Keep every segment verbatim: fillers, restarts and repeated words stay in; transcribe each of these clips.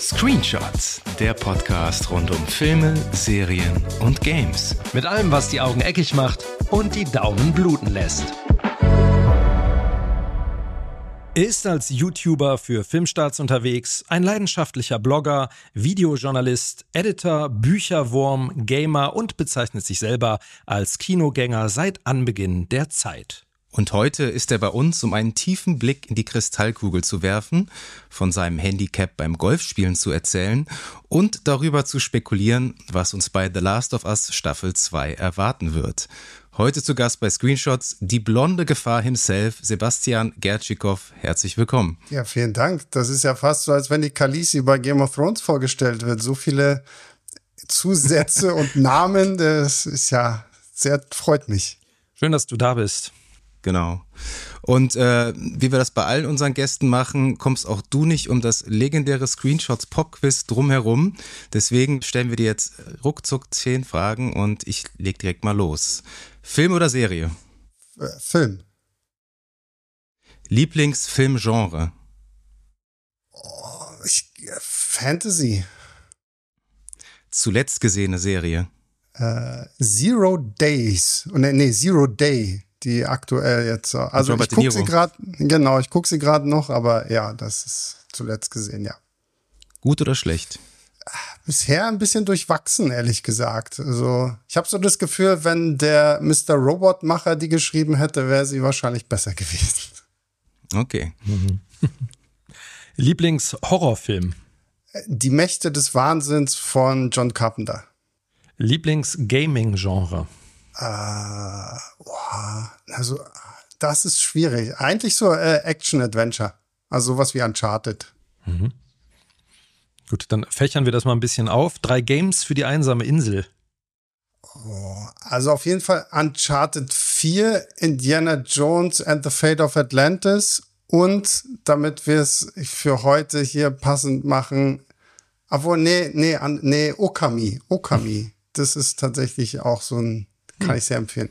Screenshots, der Podcast rund um Filme, Serien und Games. Mit allem, was die Augen eckig macht und die Daumen bluten lässt. Er ist als YouTuber für Filmstarts unterwegs, ein leidenschaftlicher Blogger, Videojournalist, Editor, Bücherwurm, Gamer und bezeichnet sich selber als Kinogänger seit Anbeginn der Zeit. Und heute ist er bei uns, um einen tiefen Blick in die Kristallkugel zu werfen, von seinem Handicap beim Golfspielen zu erzählen und darüber zu spekulieren, was uns bei The Last of Us Staffel zwei erwarten wird. Heute zu Gast bei Screenshots die blonde Gefahr himself, Sebastian Gertschikow. Herzlich willkommen. Ja, vielen Dank. Das ist ja fast so, als wenn die Khaleesi bei Game of Thrones vorgestellt wird. So viele Zusätze und Namen, das ist ja sehr, freut mich. Schön, dass du da bist. Genau. Und äh, wie wir das bei allen unseren Gästen machen, kommst auch du nicht um das legendäre Screenshots Pop-Quiz drumherum. Deswegen stellen wir dir jetzt ruckzuck zehn Fragen und ich leg direkt mal los. Film oder Serie? Äh, Film. Lieblingsfilmgenre? Oh, ich, Fantasy. Zuletzt gesehene Serie? Äh, Zero Days. Nee, nee, Zero Day. Die aktuell jetzt. Also ich gucke sie gerade, genau, ich gucke sie gerade noch, aber ja, das ist zuletzt gesehen, ja. Gut oder schlecht? Bisher ein bisschen durchwachsen, ehrlich gesagt. Also ich habe so das Gefühl, wenn der Mister Robotmacher die geschrieben hätte, wäre sie wahrscheinlich besser gewesen. Okay. Mhm. Lieblingshorrorfilm? Die Mächte des Wahnsinns von John Carpenter. Lieblingsgaming-Genre? Uh, boah, also das ist schwierig. Eigentlich so äh, Action-Adventure. Also sowas wie Uncharted. Mhm. Gut, dann fächern wir das mal ein bisschen auf. Drei Games für die einsame Insel. Oh, also auf jeden Fall Uncharted vier, Indiana Jones and the Fate of Atlantis und damit wir es für heute hier passend machen, obwohl, nee, nee, nee, Okami. Okami. Das ist tatsächlich auch so ein Kann ich sehr empfehlen.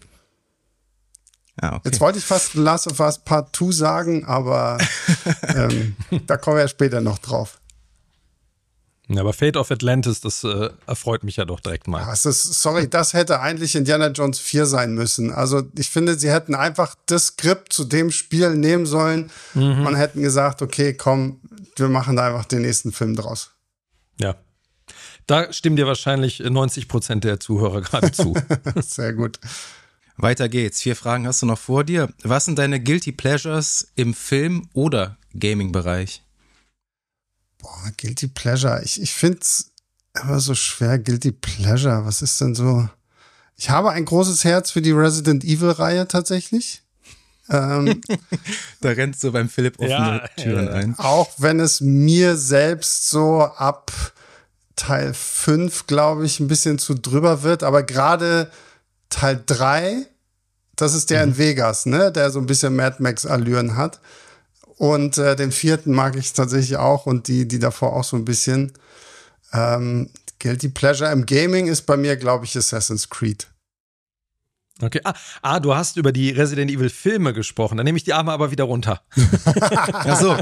Ah, okay. Jetzt wollte ich fast Last of Us Part zwei sagen, aber ähm, da kommen wir ja später noch drauf. Ja, aber Fate of Atlantis, das äh, erfreut mich ja doch direkt mal. Ja, es ist, sorry, das hätte eigentlich Indiana Jones vier sein müssen. Also ich finde, sie hätten einfach das Skript zu dem Spiel nehmen sollen mhm. und hätten gesagt, okay, komm, wir machen da einfach den nächsten Film draus. Ja. Da stimmen dir wahrscheinlich neunzig Prozent der Zuhörer gerade zu. Sehr gut. Weiter geht's. Vier Fragen hast du noch vor dir. Was sind deine Guilty Pleasures im Film- oder Gaming-Bereich? Boah, Guilty Pleasure. Ich, ich finde es immer so schwer. Guilty Pleasure. Was ist denn so? Ich habe ein großes Herz für die Resident Evil-Reihe tatsächlich. Ähm, da rennst du beim Philipp offene ja, Türen äh, ein. Auch wenn es mir selbst so ab Teil fünf, glaube ich, ein bisschen zu drüber wird, aber gerade Teil drei, das ist der mhm. in Vegas, ne, der so ein bisschen Mad Max-Allüren hat. Und äh, den vierten mag ich tatsächlich auch und die, die davor auch so ein bisschen. Ähm, Guilty Pleasure im Gaming ist bei mir, glaube ich, Assassin's Creed. Okay. Ah, ah, du hast über die Resident Evil Filme gesprochen. Dann nehme ich die Arme aber wieder runter. Ach so.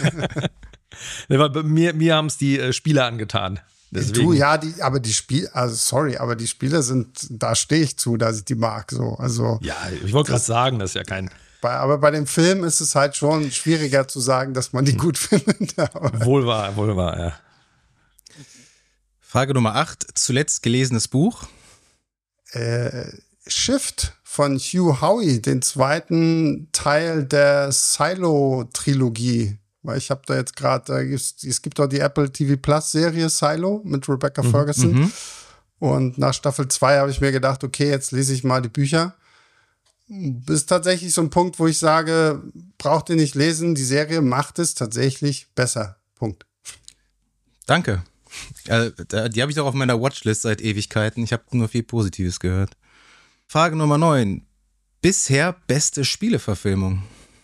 mir mir haben es die äh, Spiele angetan. Deswegen. Du, ja, die, aber die Spiele, also sorry, aber die Spiele sind, da stehe ich zu, dass ich die mag, so, also. Ja, ich wollte gerade sagen, das ist ja kein. Bei, aber bei dem Film ist es halt schon schwieriger zu sagen, dass man die gut findet. Wohl wahr, wohl wahr, ja. Frage Nummer acht, zuletzt gelesenes Buch? Äh, Shift von Hugh Howey, den zweiten Teil der Silo-Trilogie. Weil ich habe da jetzt gerade, es gibt doch die Apple T V Plus Serie Silo mit Rebecca mhm, Ferguson. Mhm. Und nach Staffel zwei habe ich mir gedacht, okay, jetzt lese ich mal die Bücher. Das ist tatsächlich so ein Punkt, wo ich sage, braucht ihr nicht lesen, die Serie macht es tatsächlich besser. Punkt. Danke. Äh, die habe ich auch auf meiner Watchlist seit Ewigkeiten. Ich habe nur viel Positives gehört. Frage Nummer neun. Bisher beste Spieleverfilmung?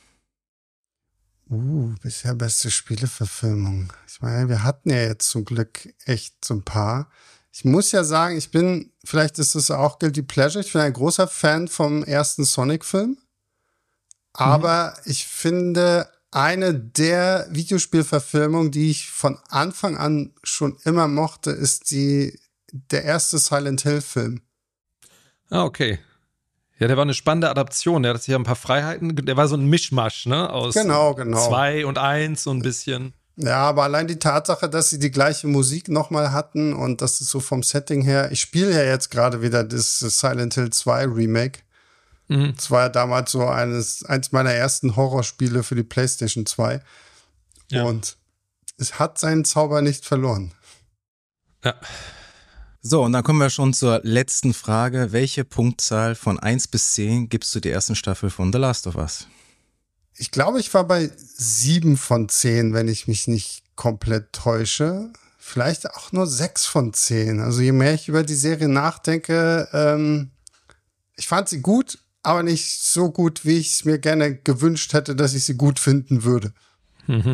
Uh, bisher beste Spieleverfilmung. Ich meine, wir hatten ja jetzt zum Glück echt so ein paar. Ich muss ja sagen, ich bin, vielleicht ist es auch Guilty Pleasure, ich bin ein großer Fan vom ersten Sonic-Film. Aber mhm. ich finde eine der Videospielverfilmungen, die ich von Anfang an schon immer mochte, ist die der erste Silent Hill-Film. Ah, okay. Ja, der war eine spannende Adaption. Der hat sich ja ein paar Freiheiten, der war so ein Mischmasch, ne? Aus genau, genau. zwei und eins so ein bisschen. Ja, aber allein die Tatsache, dass sie die gleiche Musik nochmal hatten und das ist so vom Setting her. Ich spiele ja jetzt gerade wieder das Silent Hill zwei Remake. Mhm. Das war ja damals so eines, eins meiner ersten Horrorspiele für die PlayStation zwei. Ja. Und es hat seinen Zauber nicht verloren. Ja. So, und dann kommen wir schon zur letzten Frage. Welche Punktzahl von eins bis zehn gibst du der ersten Staffel von The Last of Us? Ich glaube, ich war bei sieben von zehn, wenn ich mich nicht komplett täusche. Vielleicht auch nur sechs von zehn. Also je mehr ich über die Serie nachdenke, ähm, ich fand sie gut, aber nicht so gut, wie ich es mir gerne gewünscht hätte, dass ich sie gut finden würde. Mhm.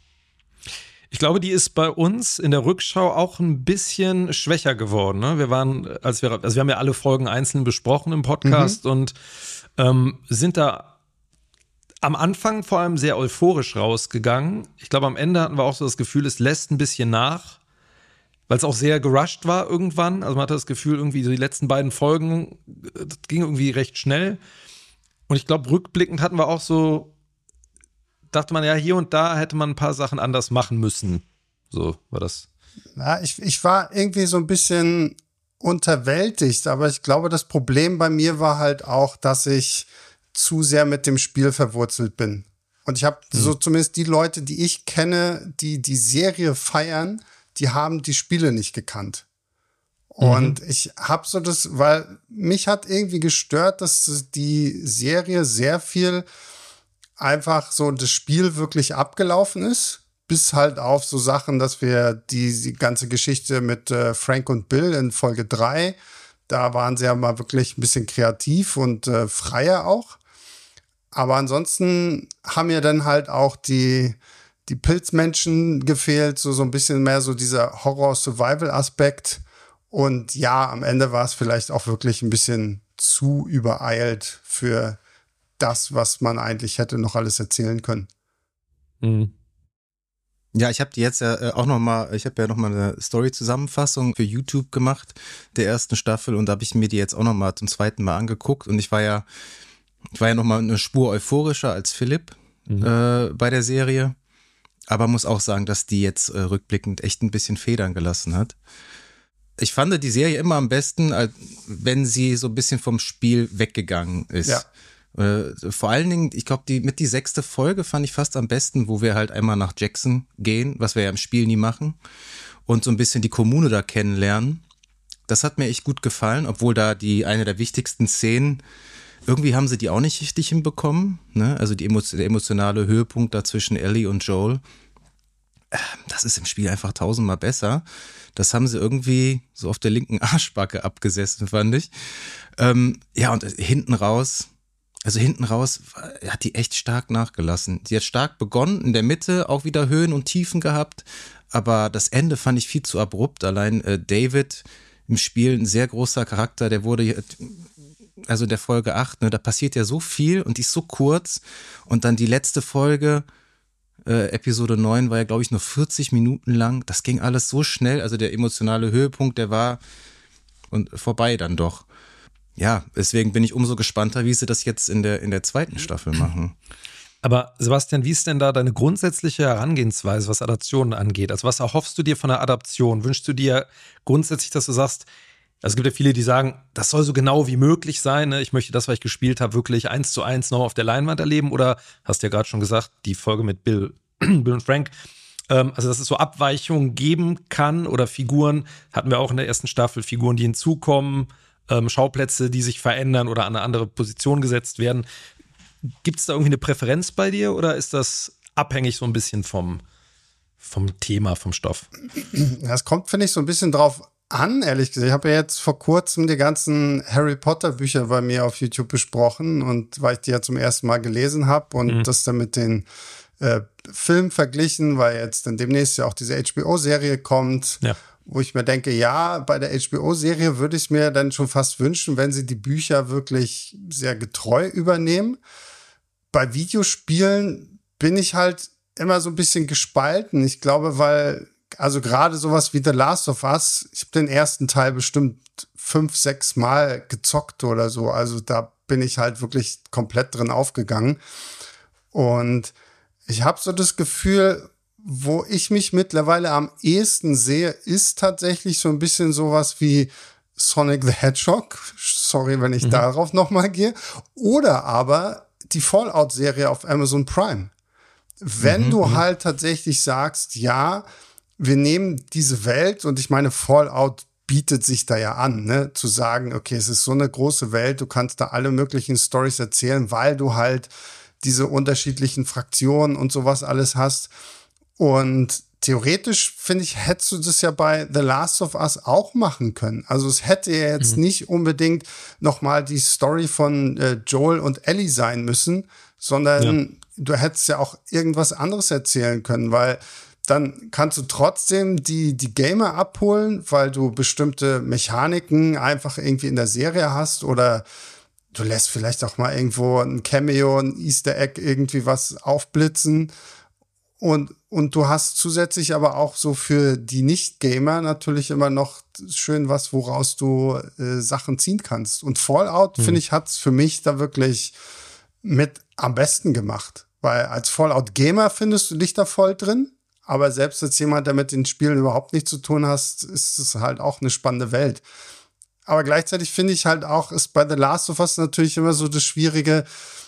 Ich glaube, die ist bei uns in der Rückschau auch ein bisschen schwächer geworden. Ne? Wir waren, als wir, also wir haben ja alle Folgen einzeln besprochen im Podcast mhm. und ähm, sind da am Anfang vor allem sehr euphorisch rausgegangen. Ich glaube, am Ende hatten wir auch so das Gefühl, es lässt ein bisschen nach, weil es auch sehr gerusht war irgendwann. Also man hatte das Gefühl, irgendwie so die letzten beiden Folgen, das ging irgendwie recht schnell. Und ich glaube, rückblickend hatten wir auch so, dachte man, ja, hier und da hätte man ein paar Sachen anders machen müssen. So war das. Ja, ich, ich war irgendwie so ein bisschen unterwältigt, aber ich glaube, das Problem bei mir war halt auch, dass ich zu sehr mit dem Spiel verwurzelt bin. Und ich habe mhm. so zumindest die Leute, die ich kenne, die die Serie feiern, die haben die Spiele nicht gekannt. Und mhm. ich habe so das, weil mich hat irgendwie gestört, dass die Serie sehr viel einfach so das Spiel wirklich abgelaufen ist, bis halt auf so Sachen, dass wir die, die ganze Geschichte mit äh, Frank und Bill in Folge drei, da waren sie ja mal wirklich ein bisschen kreativ und äh, freier auch. Aber ansonsten haben ja dann halt auch die, die Pilzmenschen gefehlt, so, so ein bisschen mehr so dieser Horror-Survival-Aspekt. Und ja, am Ende war es vielleicht auch wirklich ein bisschen zu übereilt für das, was man eigentlich hätte noch alles erzählen können. Mhm. Ja, ich habe die jetzt ja auch noch mal, ich habe ja noch mal eine Story-Zusammenfassung für YouTube gemacht der ersten Staffel und da habe ich mir die jetzt auch noch mal zum zweiten Mal angeguckt und ich war ja, ich war ja noch mal eine Spur euphorischer als Philipp mhm. äh, bei der Serie, aber muss auch sagen, dass die jetzt äh, rückblickend echt ein bisschen Federn gelassen hat. Ich fand die Serie immer am besten, wenn sie so ein bisschen vom Spiel weggegangen ist. Ja. Äh, vor allen Dingen, ich glaube, die mit die sechste Folge fand ich fast am besten, wo wir halt einmal nach Jackson gehen, was wir ja im Spiel nie machen, und so ein bisschen die Kommune da kennenlernen. Das hat mir echt gut gefallen, obwohl da die eine der wichtigsten Szenen, irgendwie haben sie die auch nicht richtig hinbekommen, ne? Also die emo- der emotionale Höhepunkt da zwischen Ellie und Joel, äh, das ist im Spiel einfach tausendmal besser. Das haben sie irgendwie so auf der linken Arschbacke abgesessen, fand ich. Ähm, ja, und hinten raus, also hinten raus hat die echt stark nachgelassen. Sie hat stark begonnen, in der Mitte auch wieder Höhen und Tiefen gehabt, aber das Ende fand ich viel zu abrupt. Allein äh, David im Spiel, ein sehr großer Charakter, der wurde, also in der Folge acht, ne, da passiert ja so viel und die ist so kurz und dann die letzte Folge, äh, Episode neun, war ja glaube ich nur vierzig Minuten lang. Das ging alles so schnell, also der emotionale Höhepunkt, der war und vorbei dann doch. Ja, deswegen bin ich umso gespannter, wie sie das jetzt in der, in der zweiten Staffel machen. Aber Sebastian, wie ist denn da deine grundsätzliche Herangehensweise, was Adaptionen angeht? Also was erhoffst du dir von der Adaption? Wünschst du dir grundsätzlich, dass du sagst, also es gibt ja viele, die sagen, das soll so genau wie möglich sein, ne? Ich möchte das, was ich gespielt habe, wirklich eins zu eins noch auf der Leinwand erleben? Oder hast du ja gerade schon gesagt, die Folge mit Bill, Bill und Frank, ähm, also dass es so Abweichungen geben kann oder Figuren, hatten wir auch in der ersten Staffel, Figuren, die hinzukommen, ähm, Schauplätze, die sich verändern oder an eine andere Position gesetzt werden. Gibt es da irgendwie eine Präferenz bei dir oder ist das abhängig so ein bisschen vom, vom Thema, vom Stoff? Das kommt, finde ich, so ein bisschen drauf an, ehrlich gesagt. Ich habe ja jetzt vor kurzem die ganzen Harry Potter Bücher bei mir auf YouTube besprochen und weil ich die ja zum ersten Mal gelesen habe und mhm. das dann mit den äh, Filmen verglichen, weil jetzt dann demnächst ja auch diese H B O-Serie kommt. Ja. Wo ich mir denke, ja, bei der H B O-Serie würde ich es mir dann schon fast wünschen, wenn sie die Bücher wirklich sehr getreu übernehmen. Bei Videospielen bin ich halt immer so ein bisschen gespalten. Ich glaube, weil, also gerade sowas wie The Last of Us, ich habe den ersten Teil bestimmt fünf, sechs Mal gezockt oder so. Also da bin ich halt wirklich komplett drin aufgegangen. Und ich habe so das Gefühl, wo ich mich mittlerweile am ehesten sehe, ist tatsächlich so ein bisschen sowas wie Sonic the Hedgehog. Sorry, wenn ich mhm. darauf nochmal gehe. Oder aber die Fallout-Serie auf Amazon Prime. Wenn mhm, du mhm. halt tatsächlich sagst, ja, wir nehmen diese Welt, und ich meine, Fallout bietet sich da ja an, ne, zu sagen, okay, es ist so eine große Welt, du kannst da alle möglichen Storys erzählen, weil du halt diese unterschiedlichen Fraktionen und sowas alles hast. Und theoretisch, finde ich, hättest du das ja bei The Last of Us auch machen können. Also es hätte ja jetzt mhm. nicht unbedingt nochmal die Story von äh, Joel und Ellie sein müssen, sondern ja. du hättest ja auch irgendwas anderes erzählen können, weil dann kannst du trotzdem die, die Gamer abholen, weil du bestimmte Mechaniken einfach irgendwie in der Serie hast, oder du lässt vielleicht auch mal irgendwo ein Cameo, ein Easter Egg, irgendwie was aufblitzen. Und, und du hast zusätzlich aber auch so für die Nicht-Gamer natürlich immer noch schön was, woraus du äh, Sachen ziehen kannst. Und Fallout, mhm. finde ich, hat's für mich da wirklich mit am besten gemacht. Weil als Fallout-Gamer findest du dich da voll drin. Aber selbst als jemand, der mit den Spielen überhaupt nichts zu tun hast, ist es halt auch eine spannende Welt. Aber gleichzeitig finde ich halt auch, ist bei The Last of Us natürlich immer so das Schwierige,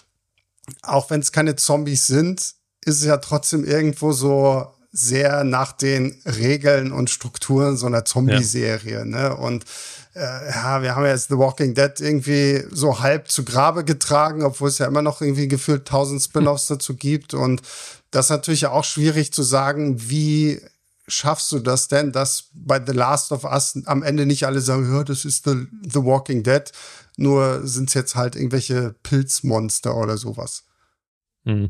auch wenn es keine Zombies sind, ist es ja trotzdem irgendwo so sehr nach den Regeln und Strukturen so einer Zombie-Serie, ja. ne? Und äh, ja, wir haben ja jetzt The Walking Dead irgendwie so halb zu Grabe getragen, obwohl es ja immer noch irgendwie gefühlt tausend Spin-offs hm. dazu gibt. Und das ist natürlich auch schwierig zu sagen, wie schaffst du das denn, dass bei The Last of Us am Ende nicht alle sagen, ja, das ist The, The Walking Dead, nur sind es jetzt halt irgendwelche Pilzmonster oder sowas. Mhm.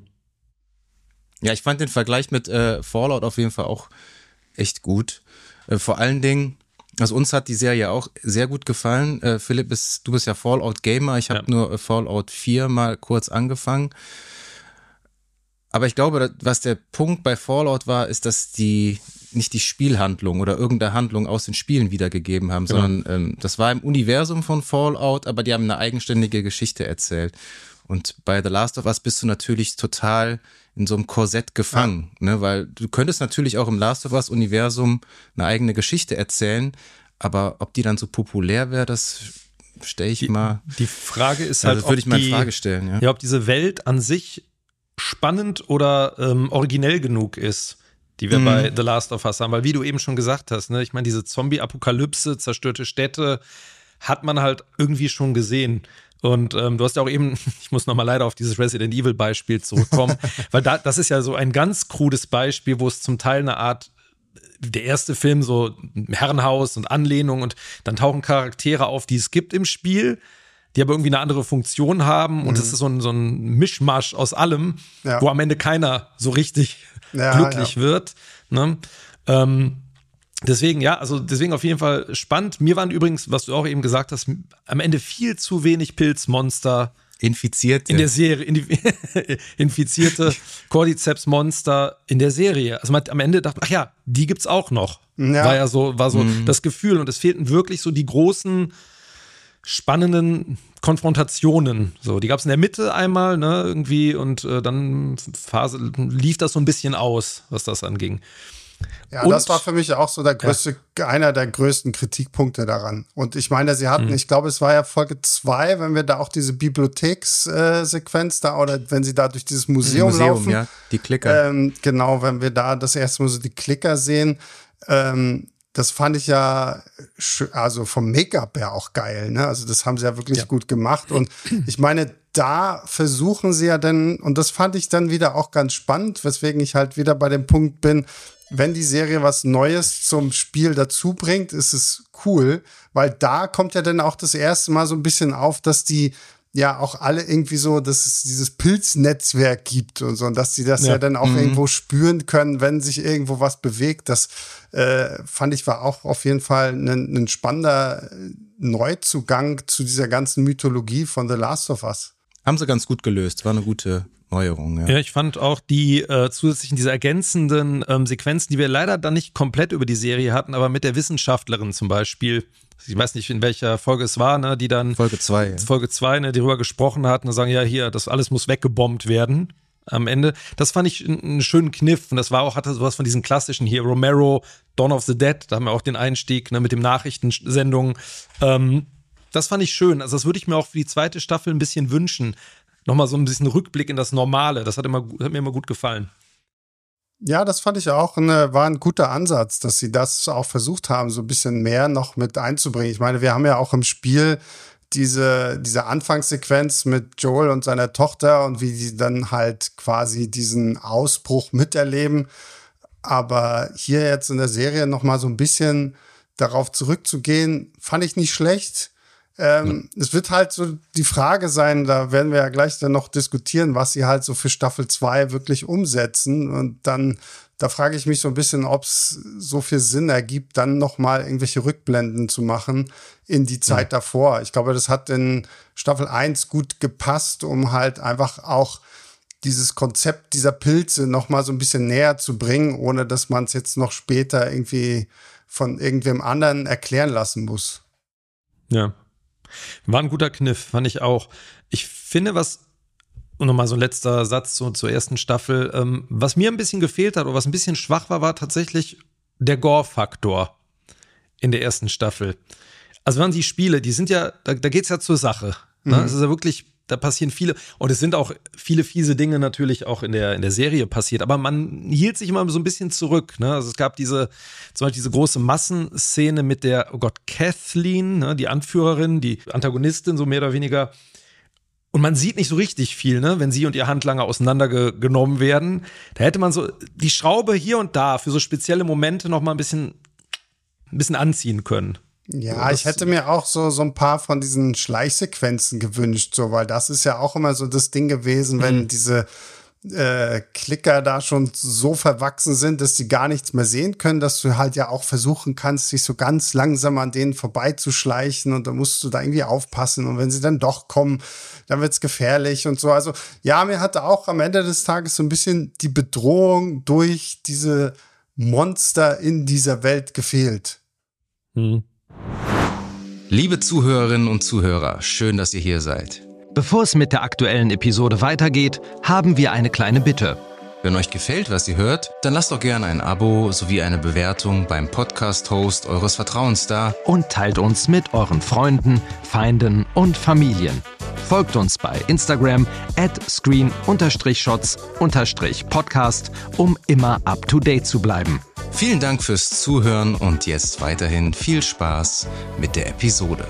Ja, ich fand den Vergleich mit äh, Fallout auf jeden Fall auch echt gut. Äh, vor allen Dingen, also uns hat die Serie auch sehr gut gefallen. Äh, Philipp, ist, du bist ja Fallout-Gamer. Ich habe ja. nur äh, Fallout vier mal kurz angefangen. Aber ich glaube, was der Punkt bei Fallout war, ist, dass die nicht die Spielhandlung oder irgendeine Handlung aus den Spielen wiedergegeben haben, genau. sondern ähm, das war im Universum von Fallout, aber die haben eine eigenständige Geschichte erzählt. Und bei The Last of Us bist du natürlich total in so einem Korsett gefangen, ja. ne? Weil du könntest natürlich auch im Last of Us-Universum eine eigene Geschichte erzählen, aber ob die dann so populär wäre, das stelle ich die, mal. Die Frage ist halt, also würde ich mal in die, Frage stellen. Ja. ja, ob diese Welt an sich spannend oder ähm, originell genug ist, die wir mm. bei The Last of Us haben. Weil wie du eben schon gesagt hast, ne, ich meine, diese Zombie-Apokalypse, zerstörte Städte, hat man halt irgendwie schon gesehen. Und ähm, du hast ja auch eben, ich muss nochmal leider auf dieses Resident Evil Beispiel zurückkommen, weil da, das ist ja so ein ganz krudes Beispiel, wo es zum Teil eine Art, der erste Film so Herrenhaus und Anlehnung, und dann tauchen Charaktere auf, die es gibt im Spiel, die aber irgendwie eine andere Funktion haben, und es mhm. ist so ein, so ein Mischmasch aus allem, ja. wo am Ende keiner so richtig ja, glücklich ja. wird. Ne? Ähm, Deswegen, ja, also deswegen auf jeden Fall spannend. Mir waren übrigens, was du auch eben gesagt hast, am Ende viel zu wenig Pilzmonster. Infizierte. In der Serie. In die, infizierte Cordyceps-Monster in der Serie. Also man, am Ende dachte man, ach ja, die gibt's auch noch. Ja. War ja so, war so mhm. das Gefühl. Und es fehlten wirklich so die großen, spannenden Konfrontationen. So, die gab's in der Mitte einmal, ne, irgendwie, und äh, dann Phase, lief das so ein bisschen aus, was das anging. Ja, und, das war für mich auch so der größte, ja. einer der größten Kritikpunkte daran. Und ich meine, sie hatten, mhm. ich glaube, es war ja Folge zwei, wenn wir da auch diese Bibliothekssequenz äh, da, oder wenn sie da durch dieses Museum, Museum laufen. Ja, die Klicker. Ähm, genau, wenn wir da das erste Mal so die Klicker sehen, ähm, das fand ich ja, also vom Make-up her auch geil, ne? Also das haben sie ja wirklich ja. gut gemacht. Und ich meine, da versuchen sie ja dann, und das fand ich dann wieder auch ganz spannend, weswegen ich halt wieder bei dem Punkt bin, wenn die Serie was Neues zum Spiel dazu bringt, ist es cool, weil da kommt ja dann auch das erste Mal so ein bisschen auf, dass die ja auch alle irgendwie so, dass es dieses Pilznetzwerk gibt und so, und dass sie das ja, ja dann auch mhm. irgendwo spüren können, wenn sich irgendwo was bewegt. Das äh, fand ich war auch auf jeden Fall ein, ein spannender Neuzugang zu dieser ganzen Mythologie von The Last of Us. Haben sie ganz gut gelöst, war eine gute Neuerung. Ja, ja ich fand auch die äh, zusätzlichen, diese ergänzenden ähm, Sequenzen, die wir leider dann nicht komplett über die Serie hatten, aber mit der Wissenschaftlerin zum Beispiel, ich weiß nicht, in welcher Folge es war, ne, die dann Folge zwei, ja. Folge zwei, ne, die darüber gesprochen hat und sagen, ja, hier, das alles muss weggebombt werden am Ende. Das fand ich einen schönen Kniff und das war auch, hatte sowas von diesen klassischen hier, Romero, Dawn of the Dead, da haben wir auch den Einstieg, ne, mit dem Nachrichtensendungen. Ähm, das fand ich schön. Also das würde ich mir auch für die zweite Staffel ein bisschen wünschen. Nochmal so ein bisschen Rückblick in das Normale. Das hat, immer, hat mir immer gut gefallen. Ja, das fand ich auch, eine, war ein guter Ansatz, dass sie das auch versucht haben, so ein bisschen mehr noch mit einzubringen. Ich meine, wir haben ja auch im Spiel diese, diese Anfangssequenz mit Joel und seiner Tochter und wie die dann halt quasi diesen Ausbruch miterleben. Aber hier jetzt in der Serie noch mal so ein bisschen darauf zurückzugehen, fand ich nicht schlecht. Ähm, ja. Es wird halt so die Frage sein, da werden wir ja gleich dann noch diskutieren, was sie halt so für Staffel zwei wirklich umsetzen. Und dann, da frage ich mich so ein bisschen, ob es so viel Sinn ergibt, dann noch mal irgendwelche Rückblenden zu machen in die Zeit ja. davor. Ich glaube, das hat in Staffel eins gut gepasst, um halt einfach auch dieses Konzept dieser Pilze noch mal so ein bisschen näher zu bringen, ohne dass man es jetzt noch später irgendwie von irgendwem anderen erklären lassen muss. Ja. War ein guter Kniff, fand ich auch. Ich finde, was, und nochmal so ein letzter Satz zu, zur ersten Staffel, ähm, was mir ein bisschen gefehlt hat oder was ein bisschen schwach war, war tatsächlich der Gore-Faktor in der ersten Staffel. Also wenn man die Spiele, die sind ja, da, da geht's ja zur Sache. Ne? Mhm. Es ist ja wirklich, da passieren viele, und es sind auch viele fiese Dinge natürlich auch in der, in der Serie passiert, aber man hielt sich immer so ein bisschen zurück. Ne? Also es gab diese, zum Beispiel diese große Massenszene mit der, oh Gott, Kathleen, ne? Die Anführerin, die Antagonistin, so mehr oder weniger. Und man sieht nicht so richtig viel, ne? Wenn sie und ihr Handlanger auseinandergenommen werden. Da hätte man so die Schraube hier und da für so spezielle Momente noch mal ein bisschen, ein bisschen anziehen können. Ja, ich hätte mir auch so, so ein paar von diesen Schleichsequenzen gewünscht, so, weil das ist ja auch immer so das Ding gewesen, wenn mhm. diese äh, Klicker da schon so verwachsen sind, dass die gar nichts mehr sehen können, dass du halt ja auch versuchen kannst, sich so ganz langsam an denen vorbeizuschleichen und dann musst du da irgendwie aufpassen und wenn sie dann doch kommen, dann wird's gefährlich und so. Also ja, mir hatte auch am Ende des Tages so ein bisschen die Bedrohung durch diese Monster in dieser Welt gefehlt. Mhm. Liebe Zuhörerinnen und Zuhörer, schön, dass ihr hier seid. Bevor es mit der aktuellen Episode weitergeht, haben wir eine kleine Bitte. Wenn euch gefällt, was ihr hört, dann lasst doch gerne ein Abo sowie eine Bewertung beim Podcast-Host eures Vertrauens da. Und teilt uns mit euren Freunden, Feinden und Familien. Folgt uns bei Instagram at screen shots podcast, um immer up to date zu bleiben. Vielen Dank fürs Zuhören und jetzt weiterhin viel Spaß mit der Episode.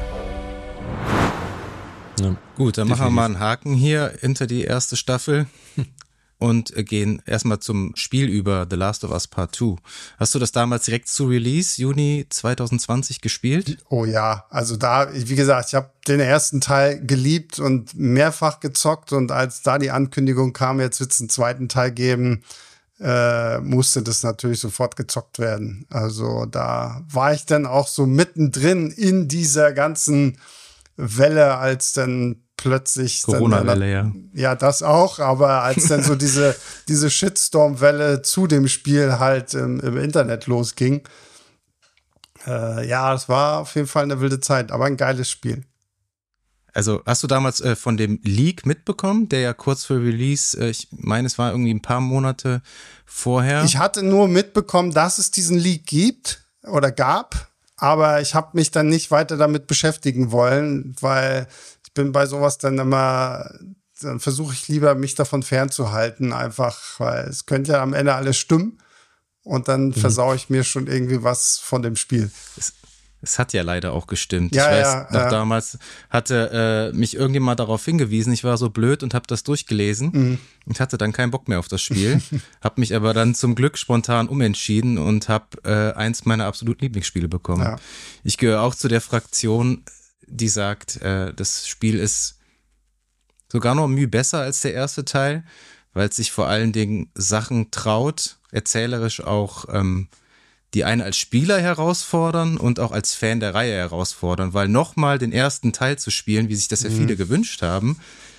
Ja, gut, dann machen wir mal einen Haken hier hinter die erste Staffel und gehen erstmal zum Spiel über, The Last of Us Part zwei. Hast du das damals direkt zu Release, Juni zwanzig zwanzig, gespielt? Oh ja, also da, wie gesagt, ich habe den ersten Teil geliebt und mehrfach gezockt und als da die Ankündigung kam, jetzt wird es einen zweiten Teil geben, äh, musste das natürlich sofort gezockt werden. Also da war ich dann auch so mittendrin in dieser ganzen Welle, als dann plötzlich Corona-Welle, ja. Ja, das auch, aber als dann so diese, diese Shitstorm-Welle zu dem Spiel halt im, im Internet losging. Äh, ja, es war auf jeden Fall eine wilde Zeit, aber ein geiles Spiel. Also hast du damals äh, von dem Leak mitbekommen, der ja kurz vor Release, äh, ich meine, es war irgendwie ein paar Monate vorher. Ich hatte nur mitbekommen, dass es diesen Leak gibt oder gab, aber ich habe mich dann nicht weiter damit beschäftigen wollen, weil ich bin bei sowas dann immer, dann versuche ich lieber, mich davon fernzuhalten, einfach, weil es könnte ja am Ende alles stimmen und dann mhm. versaue ich mir schon irgendwie was von dem Spiel. Es Es hat ja leider auch gestimmt. Ja, ich weiß, ja, noch ja. damals hatte äh, mich irgendjemand darauf hingewiesen, ich war so blöd und habe das durchgelesen mhm. und hatte dann keinen Bock mehr auf das Spiel, habe mich aber dann zum Glück spontan umentschieden und habe äh, eins meiner absoluten Lieblingsspiele bekommen. Ja. Ich gehöre auch zu der Fraktion, die sagt, äh, das Spiel ist sogar noch müh besser als der erste Teil, weil es sich vor allen Dingen Sachen traut, erzählerisch auch ähm, die einen als Spieler herausfordern und auch als Fan der Reihe herausfordern, weil nochmal den ersten Teil zu spielen, wie sich das ja viele mhm. gewünscht haben,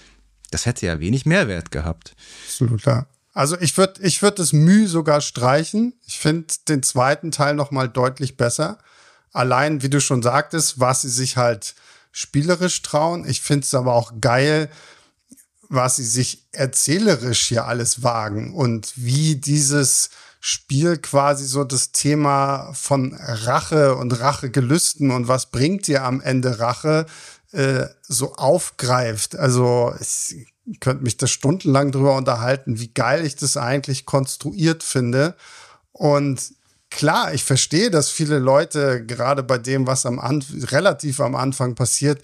das hätte ja wenig Mehrwert gehabt. Absolut, ja. Also ich würde ich würd das Mühe sogar streichen. Ich finde den zweiten Teil nochmal deutlich besser. Allein, wie du schon sagtest, was sie sich halt spielerisch trauen. Ich finde es aber auch geil, was sie sich erzählerisch hier alles wagen und wie dieses Spiel quasi so das Thema von Rache und Rachegelüsten und was bringt dir am Ende Rache äh, so aufgreift. Also ich könnte mich da stundenlang drüber unterhalten, wie geil ich das eigentlich konstruiert finde. Und klar, ich verstehe, dass viele Leute gerade bei dem, was am An- relativ am Anfang passiert,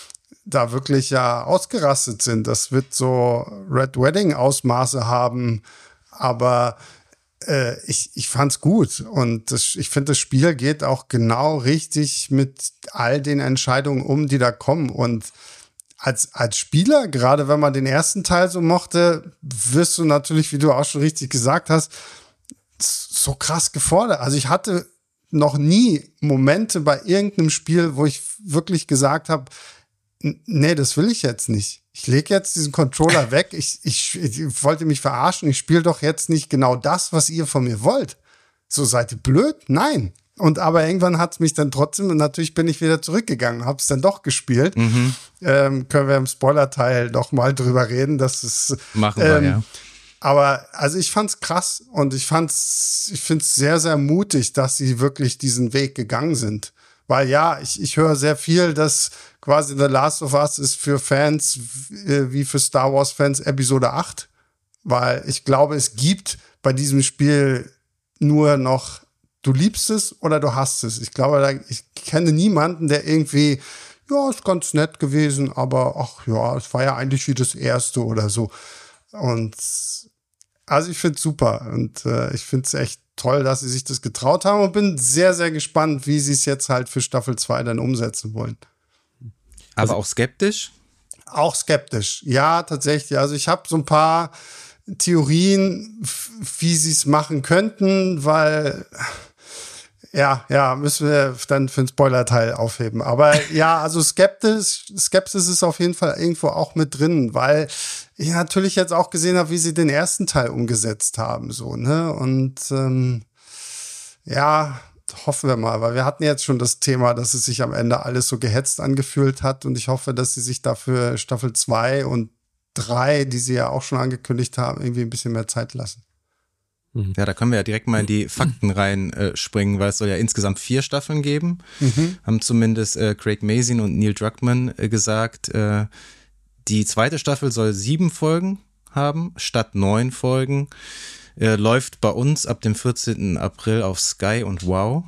da wirklich ja ausgerastet sind. Das wird so Red Wedding Ausmaße haben, aber äh, ich, ich fand's gut und das, ich finde, das Spiel geht auch genau richtig mit all den Entscheidungen um, die da kommen. Und als, als Spieler, gerade wenn man den ersten Teil so mochte, wirst du natürlich, wie du auch schon richtig gesagt hast, so krass gefordert. Also ich hatte noch nie Momente bei irgendeinem Spiel, wo ich wirklich gesagt habe, nee, das will ich jetzt nicht. Ich lege jetzt diesen Controller weg. Ich, ich, ich wollte mich verarschen. Ich spiele doch jetzt nicht genau das, was ihr von mir wollt. So, seid ihr blöd? Nein. Und aber irgendwann hat es mich dann trotzdem, und natürlich bin ich wieder zurückgegangen, habe es dann doch gespielt. Mhm. Ähm, können wir im Spoiler-Teil noch mal drüber reden. Das ist, Machen wir, ähm, ja. Aber also ich fand's krass und ich fand's, ich find's sehr, sehr mutig, dass sie wirklich diesen Weg gegangen sind. Weil ja, ich, ich höre sehr viel, dass quasi The Last of Us ist für Fans wie für Star Wars Fans Episode acht. Weil ich glaube, es gibt bei diesem Spiel nur noch, du liebst es oder du hasst es. Ich glaube, ich kenne niemanden, der irgendwie, ja, ist ganz nett gewesen, aber ach ja, es war ja eigentlich wie das erste oder so. Und also ich finde es super und äh, ich finde es echt toll, dass sie sich das getraut haben und bin sehr, sehr gespannt, wie sie es jetzt halt für Staffel zwei dann umsetzen wollen. Aber also, auch skeptisch? Auch skeptisch, ja, tatsächlich. Also ich habe so ein paar Theorien, wie sie es machen könnten, weil ja, ja, müssen wir dann für den Spoiler-Teil aufheben. Aber ja, also skeptisch, Skepsis ist auf jeden Fall irgendwo auch mit drin, weil ich natürlich jetzt auch gesehen habe, wie sie den ersten Teil umgesetzt haben, so, ne? Und ähm, ja, hoffen wir mal, weil wir hatten jetzt schon das Thema, dass es sich am Ende alles so gehetzt angefühlt hat und ich hoffe, dass sie sich dafür Staffel zwei und drei, die sie ja auch schon angekündigt haben, irgendwie ein bisschen mehr Zeit lassen. Ja, da können wir ja direkt mal in die Fakten rein äh, springen, weil es soll ja insgesamt vier Staffeln geben. Mhm. Haben zumindest äh, Craig Mazin und Neil Druckmann äh, gesagt. Äh, die zweite Staffel soll sieben Folgen haben, statt neun Folgen. Äh, läuft bei uns ab dem vierzehnten April auf Sky und Wow.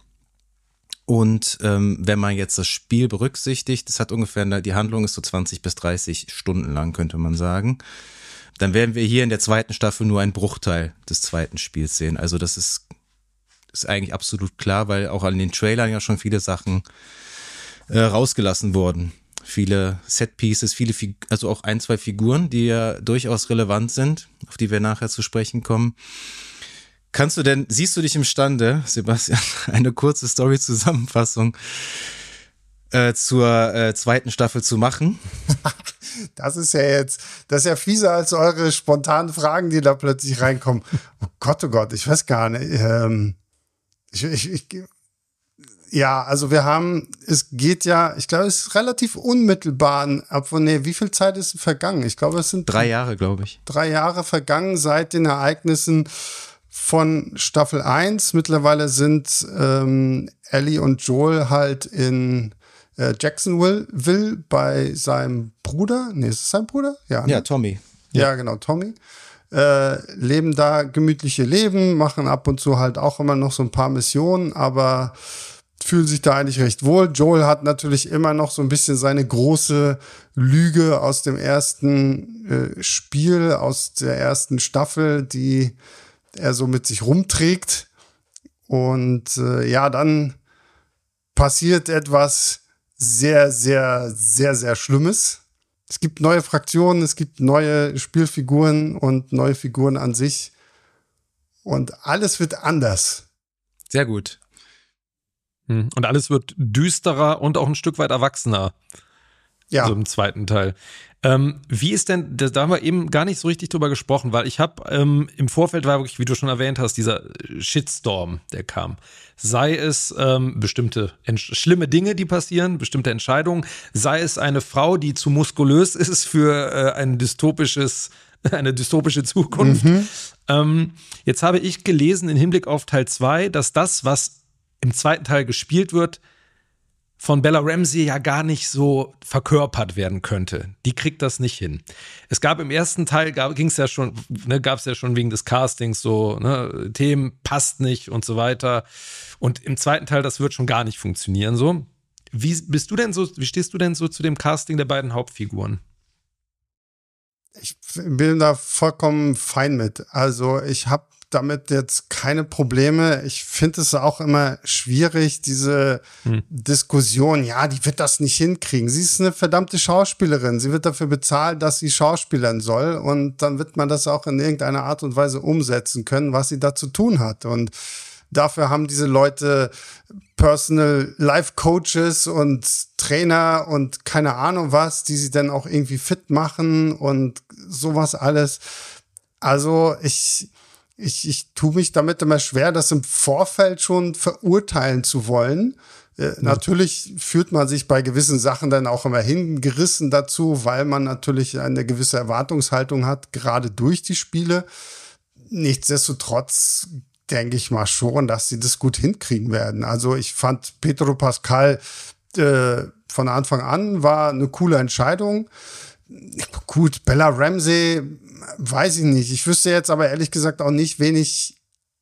Und ähm, wenn man jetzt das Spiel berücksichtigt, das hat ungefähr, die Handlung ist so zwanzig bis dreißig Stunden lang, könnte man sagen. Dann werden wir hier in der zweiten Staffel nur einen Bruchteil des zweiten Spiels sehen. Also das ist, ist eigentlich absolut klar, weil auch an den Trailern ja schon viele Sachen äh, rausgelassen wurden. Viele Setpieces, viele Fig- also auch ein, zwei Figuren, die ja durchaus relevant sind, auf die wir nachher zu sprechen kommen. Kannst du denn, siehst du dich imstande, Sebastian, eine kurze Story-Zusammenfassung äh, zur äh, zweiten Staffel zu machen? Das ist ja jetzt, das ist ja fieser als eure spontanen Fragen, die da plötzlich reinkommen. Oh Gott, oh Gott, ich weiß gar nicht. Ähm, ich, ich, ich, ja, also wir haben, es geht ja, ich glaube, es ist relativ unmittelbar, obwohl, nee, wie viel Zeit ist vergangen? Ich glaube, es sind drei Jahre, glaube ich. Drei Jahre vergangen seit den Ereignissen von Staffel eins. Mittlerweile sind ähm, Ellie und Joel halt in Jacksonville will bei seinem Bruder, nee, ist es sein Bruder? Ja, ne? Ja, Tommy. Ja, ja genau, Tommy. Äh, leben da gemütliche Leben, machen ab und zu halt auch immer noch so ein paar Missionen, aber fühlen sich da eigentlich recht wohl. Joel hat natürlich immer noch so ein bisschen seine große Lüge aus dem ersten äh, Spiel, aus der ersten Staffel, die er so mit sich rumträgt. Und äh, ja, dann passiert etwas sehr, sehr, sehr, sehr Schlimmes. Es gibt neue Fraktionen, es gibt neue Spielfiguren und neue Figuren an sich. Und alles wird anders. Sehr gut. Und alles wird düsterer und auch ein Stück weit erwachsener. Ja. Also im zweiten Teil. Ähm, wie ist denn, da haben wir eben gar nicht so richtig drüber gesprochen, weil ich habe ähm, im Vorfeld war wirklich, wie du schon erwähnt hast, dieser Shitstorm, der kam. Sei es ähm, bestimmte schlimme Dinge, die passieren, bestimmte Entscheidungen, sei es eine Frau, die zu muskulös ist für äh, ein dystopisches, eine dystopische Zukunft. Mhm. Ähm, jetzt habe ich gelesen im Hinblick auf Teil zwei, dass das, was im zweiten Teil gespielt wird, von Bella Ramsey ja gar nicht so verkörpert werden könnte. Die kriegt das nicht hin. Es gab im ersten Teil, ging es ja schon, ne, gab es ja schon wegen des Castings so, ne, Themen passt nicht und so weiter. Und im zweiten Teil, das wird schon gar nicht funktionieren so. Wie bist du denn so, wie stehst du denn so zu dem Casting der beiden Hauptfiguren? Ich bin da vollkommen fein mit. Also ich habe damit jetzt keine Probleme. Ich finde es auch immer schwierig, diese hm. Diskussion, ja, die wird das nicht hinkriegen. Sie ist eine verdammte Schauspielerin. Sie wird dafür bezahlt, dass sie schauspielern soll. Und dann wird man das auch in irgendeiner Art und Weise umsetzen können, was sie da zu tun hat. Und dafür haben diese Leute Personal Life Coaches und Trainer und keine Ahnung was, die sie dann auch irgendwie fit machen und sowas alles. Also ich Ich, ich tue mich damit immer schwer, das im Vorfeld schon verurteilen zu wollen. Äh, ja. Natürlich fühlt man sich bei gewissen Sachen dann auch immer hingerissen dazu, weil man natürlich eine gewisse Erwartungshaltung hat, gerade durch die Spiele. Nichtsdestotrotz denke ich mal schon, dass sie das gut hinkriegen werden. Also ich fand Pedro Pascal äh, von Anfang an war eine coole Entscheidung. Gut, Bella Ramsey, weiß ich nicht. Ich wüsste jetzt aber ehrlich gesagt auch nicht, wen ich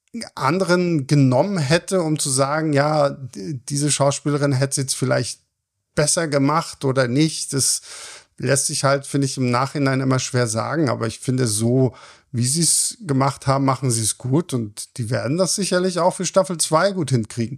anderen genommen hätte, um zu sagen, ja, diese Schauspielerin hätte es jetzt vielleicht besser gemacht oder nicht. Das lässt sich halt, finde ich, im Nachhinein immer schwer sagen. Aber ich finde, so wie sie es gemacht haben, machen sie es gut. Und die werden das sicherlich auch für Staffel zwei gut hinkriegen.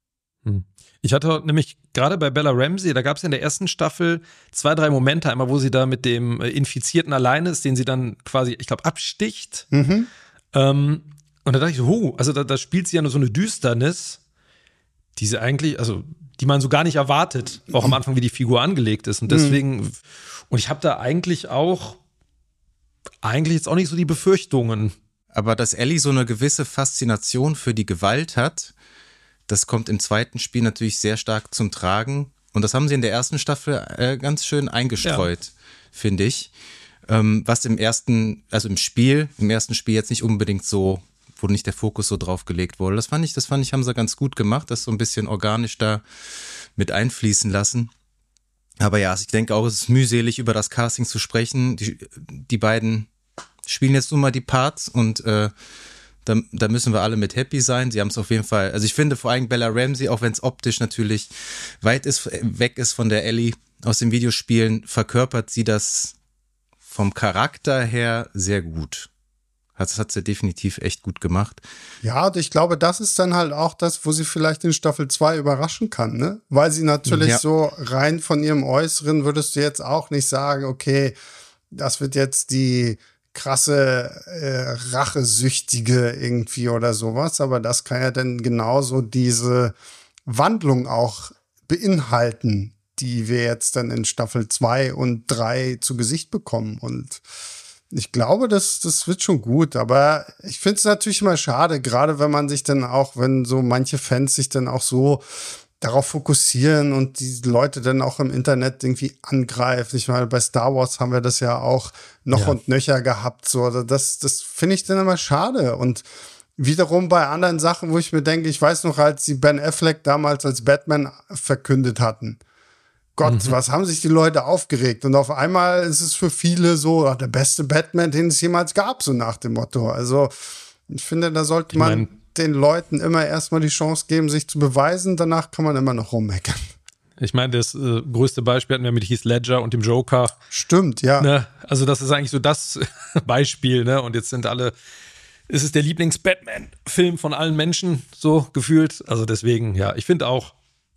Hm. Ich hatte nämlich gerade bei Bella Ramsey, da gab es in der ersten Staffel zwei, drei Momente, einmal, wo sie da mit dem Infizierten alleine ist, den sie dann quasi, ich glaube, absticht. Mhm. Ähm, und da dachte ich so, huh, also da, da spielt sie ja nur so eine Düsternis, die sie eigentlich, also die man so gar nicht erwartet, auch am Anfang, wie die Figur angelegt ist. Und deswegen, mhm. und ich habe da eigentlich auch, eigentlich jetzt auch nicht so die Befürchtungen. Aber dass Ellie so eine gewisse Faszination für die Gewalt hat, das kommt im zweiten Spiel natürlich sehr stark zum Tragen. Und das haben sie in der ersten Staffel äh, ganz schön eingestreut, ja. finde ich. Ähm, was im ersten, also im Spiel, im ersten Spiel jetzt nicht unbedingt so, wo nicht der Fokus so drauf gelegt wurde. Das fand ich, das fand ich, haben sie ganz gut gemacht, das so ein bisschen organisch da mit einfließen lassen. Aber ja, ich denke auch, es ist mühselig, über das Casting zu sprechen. Die, die beiden spielen jetzt nun mal die Parts und äh, Da, da müssen wir alle mit happy sein. Sie haben es auf jeden Fall, also ich finde vor allem Bella Ramsey, auch wenn es optisch natürlich weit ist, weg ist von der Ellie aus den Videospielen, verkörpert sie das vom Charakter her sehr gut. Das hat sie definitiv echt gut gemacht. Ja, und ich glaube, das ist dann halt auch das, wo sie vielleicht in Staffel zwei überraschen kann, ne? Weil sie natürlich ja. so rein von ihrem Äußeren würdest du jetzt auch nicht sagen, okay, das wird jetzt die krasse äh, Rachesüchtige irgendwie oder sowas, aber das kann ja dann genauso diese Wandlung auch beinhalten, die wir jetzt dann in Staffel zwei und drei zu Gesicht bekommen. Und ich glaube, das, das wird schon gut, aber ich finde es natürlich immer schade, gerade wenn man sich dann auch, wenn so manche Fans sich dann auch so darauf fokussieren und die Leute dann auch im Internet irgendwie angreifen. Ich meine, bei Star Wars haben wir das ja auch noch ja. und nöcher gehabt. So, das, das finde ich dann immer schade. Und wiederum bei anderen Sachen, wo ich mir denke, ich weiß noch, als sie Ben Affleck damals als Batman verkündet hatten. Gott, mhm. was haben sich die Leute aufgeregt? Und auf einmal ist es für viele so, ach, der beste Batman, den es jemals gab, so nach dem Motto. Also ich finde, da sollte ich man mein, den Leuten immer erstmal die Chance geben, sich zu beweisen. Danach kann man immer noch rummeckern. Ich meine, das äh, größte Beispiel hatten wir mit Heath Ledger und dem Joker. Stimmt, ja. Ne? Also das ist eigentlich so das Beispiel. Ne? Und jetzt sind alle, ist es der Lieblings-Batman-Film von allen Menschen, so gefühlt. Also deswegen, ja, ich finde auch,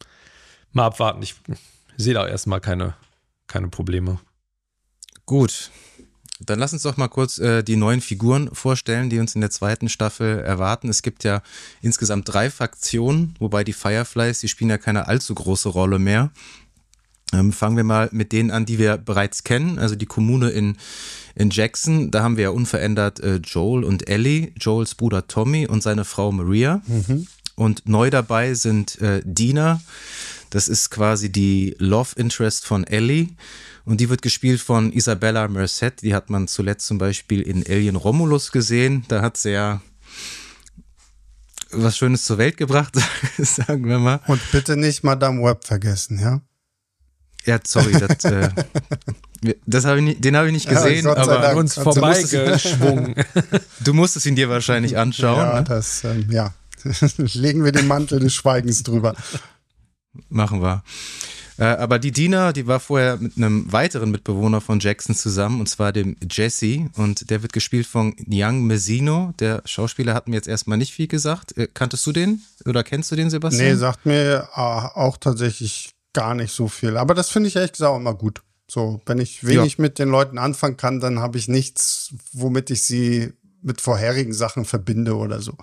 mal abwarten. Ich sehe da erstmal keine, keine Probleme. Gut. Dann lass uns doch mal kurz äh, die neuen Figuren vorstellen, die uns in der zweiten Staffel erwarten. Es gibt ja insgesamt drei Faktionen, wobei die Fireflies, die spielen ja keine allzu große Rolle mehr. Ähm, fangen wir mal mit denen an, die wir bereits kennen, also die Kommune in, in Jackson. Da haben wir ja unverändert äh, Joel und Ellie, Joels Bruder Tommy und seine Frau Maria. Mhm. Und neu dabei sind äh, Dina, das ist quasi die Love Interest von Ellie. Und die wird gespielt von Isabella Merced. Die hat man zuletzt zum Beispiel in Alien Romulus gesehen. Da hat sie ja was Schönes zur Welt gebracht, sagen wir mal. Und bitte nicht Madame Web vergessen, ja? Ja, sorry, das, äh, das hab ich nicht, den habe ich nicht gesehen, ja, aber Dank. uns vorbeigeschwungen. Du musstest ihn dir wahrscheinlich anschauen. Ja, ne? das, ähm, ja. Legen wir den Mantel des Schweigens drüber. Machen wir. Äh, aber die Dina, die war vorher mit einem weiteren Mitbewohner von Jackson zusammen, und zwar dem Jesse, und der wird gespielt von Young Mazzino. Der Schauspieler hat mir jetzt erstmal nicht viel gesagt. Äh, kanntest du den oder kennst du den, Sebastian? Nee, sagt mir äh, auch tatsächlich gar nicht so viel. Aber das finde ich ehrlich gesagt auch immer gut. So, wenn ich wenig ja. mit den Leuten anfangen kann, dann habe ich nichts, womit ich sie mit vorherigen Sachen verbinde oder so.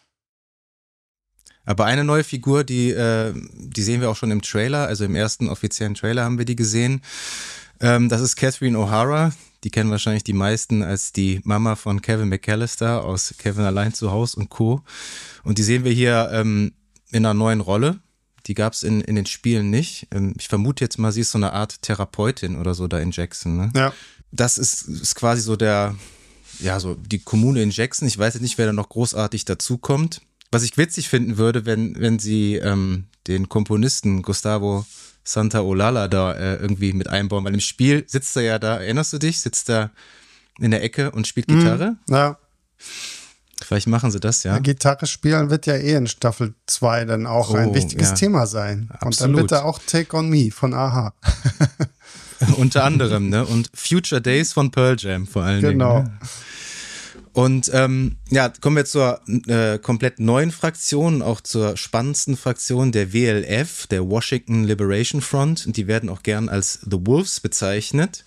Aber eine neue Figur, die, äh, die sehen wir auch schon im Trailer, also im ersten offiziellen Trailer haben wir die gesehen. Ähm, das ist Catherine O'Hara. Die kennen wahrscheinlich die meisten als die Mama von Kevin McAllister aus Kevin allein zu Hause und Co. Und die sehen wir hier ähm, in einer neuen Rolle. Die gab es in, in den Spielen nicht. Ähm, ich vermute jetzt mal, sie ist so eine Art Therapeutin oder so da in Jackson. Ne? Ja. Das ist, ist quasi so der, ja, so die Kommune in Jackson. Ich weiß jetzt nicht, wer da noch großartig dazukommt. Was ich witzig finden würde, wenn, wenn sie ähm, den Komponisten Gustavo Santaolalla da äh, irgendwie mit einbauen, weil im Spiel sitzt er ja da, erinnerst du dich, sitzt er in der Ecke und spielt Gitarre? Mm, ja. Vielleicht machen sie das, ja. ja. Gitarre spielen wird ja eh in Staffel zwei dann auch oh, ein wichtiges ja. Thema sein. Absolut. Und dann wird er auch Take on Me von A H. Unter anderem, ne? Und Future Days von Pearl Jam vor allen genau. Dingen. Ne? Und ähm, ja, kommen wir zur äh, komplett neuen Fraktion, auch zur spannendsten Fraktion, der W L F, der Washington Liberation Front. Und die werden auch gern als The Wolves bezeichnet.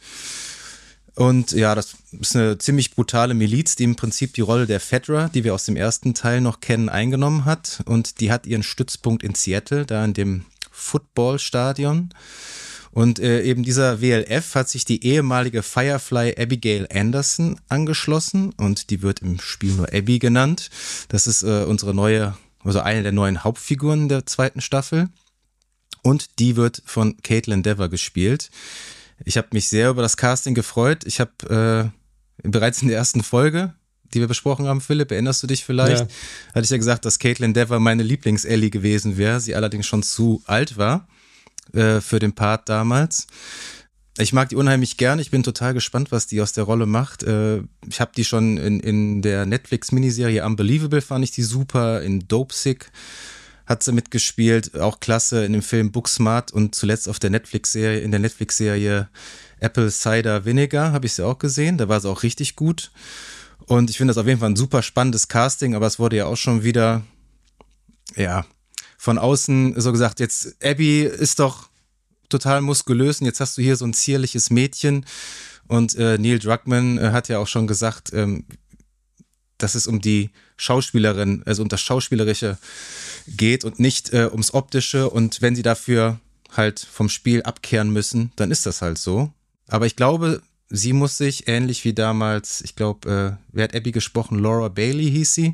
Und ja, das ist eine ziemlich brutale Miliz, die im Prinzip die Rolle der Fedra, die wir aus dem ersten Teil noch kennen, eingenommen hat. Und die hat ihren Stützpunkt in Seattle, da in dem Footballstadion. Und äh, eben dieser W L F hat sich die ehemalige Firefly Abigail Anderson angeschlossen und die wird im Spiel nur Abby genannt. Das ist äh, unsere neue, also eine der neuen Hauptfiguren der zweiten Staffel. Und die wird von Caitlin Dever gespielt. Ich habe mich sehr über das Casting gefreut. Ich habe äh, bereits in der ersten Folge, die wir besprochen haben, Philipp, erinnerst du dich vielleicht? Ja. Hatte ich ja gesagt, dass Caitlin Dever meine Lieblings-Ellie gewesen wäre, sie allerdings schon zu alt war für den Part damals. Ich mag die unheimlich gern. Ich bin total gespannt, was die aus der Rolle macht. Ich habe die schon in, in der Netflix-Miniserie Unbelievable, fand ich die super. In Dopesick hat sie mitgespielt. Auch klasse in dem Film Booksmart und zuletzt auf der Netflix-Serie, in der Netflix-Serie Apple Cider Vinegar habe ich sie auch gesehen. Da war sie auch richtig gut. Und ich finde das auf jeden Fall ein super spannendes Casting, aber es wurde ja auch schon wieder, ja, von außen so gesagt, jetzt Abby ist doch total muskulös und jetzt hast du hier so ein zierliches Mädchen und äh, Neil Druckmann äh, hat ja auch schon gesagt, ähm, dass es um die Schauspielerin, also um das Schauspielerische geht und nicht äh, ums Optische, und wenn sie dafür halt vom Spiel abkehren müssen, dann ist das halt so. Aber ich glaube, sie muss sich ähnlich wie damals, ich glaube, äh, wer hat Abby gesprochen? Laura Bailey hieß sie,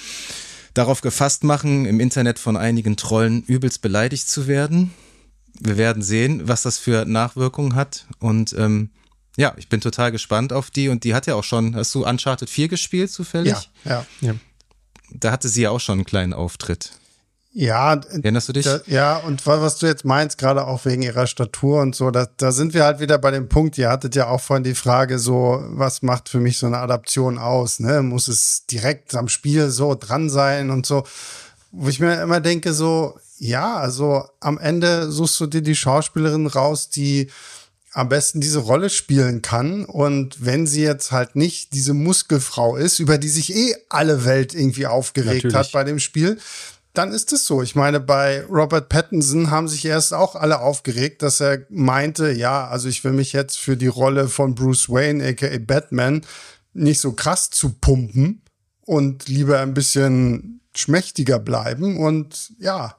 darauf gefasst machen, im Internet von einigen Trollen übelst beleidigt zu werden. Wir werden sehen, was das für Nachwirkungen hat. Und ähm, ja, ich bin total gespannt auf die. Und die hat ja auch schon, hast du Uncharted vier gespielt zufällig? Ja, ja. ja. Da hatte sie ja auch schon einen kleinen Auftritt. Ja, erinnerst du dich? Da, ja, und was du jetzt meinst, gerade auch wegen ihrer Statur und so, da, da sind wir halt wieder bei dem Punkt, ihr hattet ja auch vorhin die Frage so, was macht für mich so eine Adaption aus, ne? Muss es direkt am Spiel so dran sein und so, wo ich mir immer denke so, ja, also am Ende suchst du dir die Schauspielerin raus, die am besten diese Rolle spielen kann, und wenn sie jetzt halt nicht diese Muskelfrau ist, über die sich eh alle Welt irgendwie aufgeregt Natürlich. hat bei dem Spiel, dann ist es so. Ich meine, bei Robert Pattinson haben sich erst auch alle aufgeregt, dass er meinte, ja, also ich will mich jetzt für die Rolle von Bruce Wayne, aka Batman, nicht so krass zu pumpen und lieber ein bisschen schmächtiger bleiben. Und ja,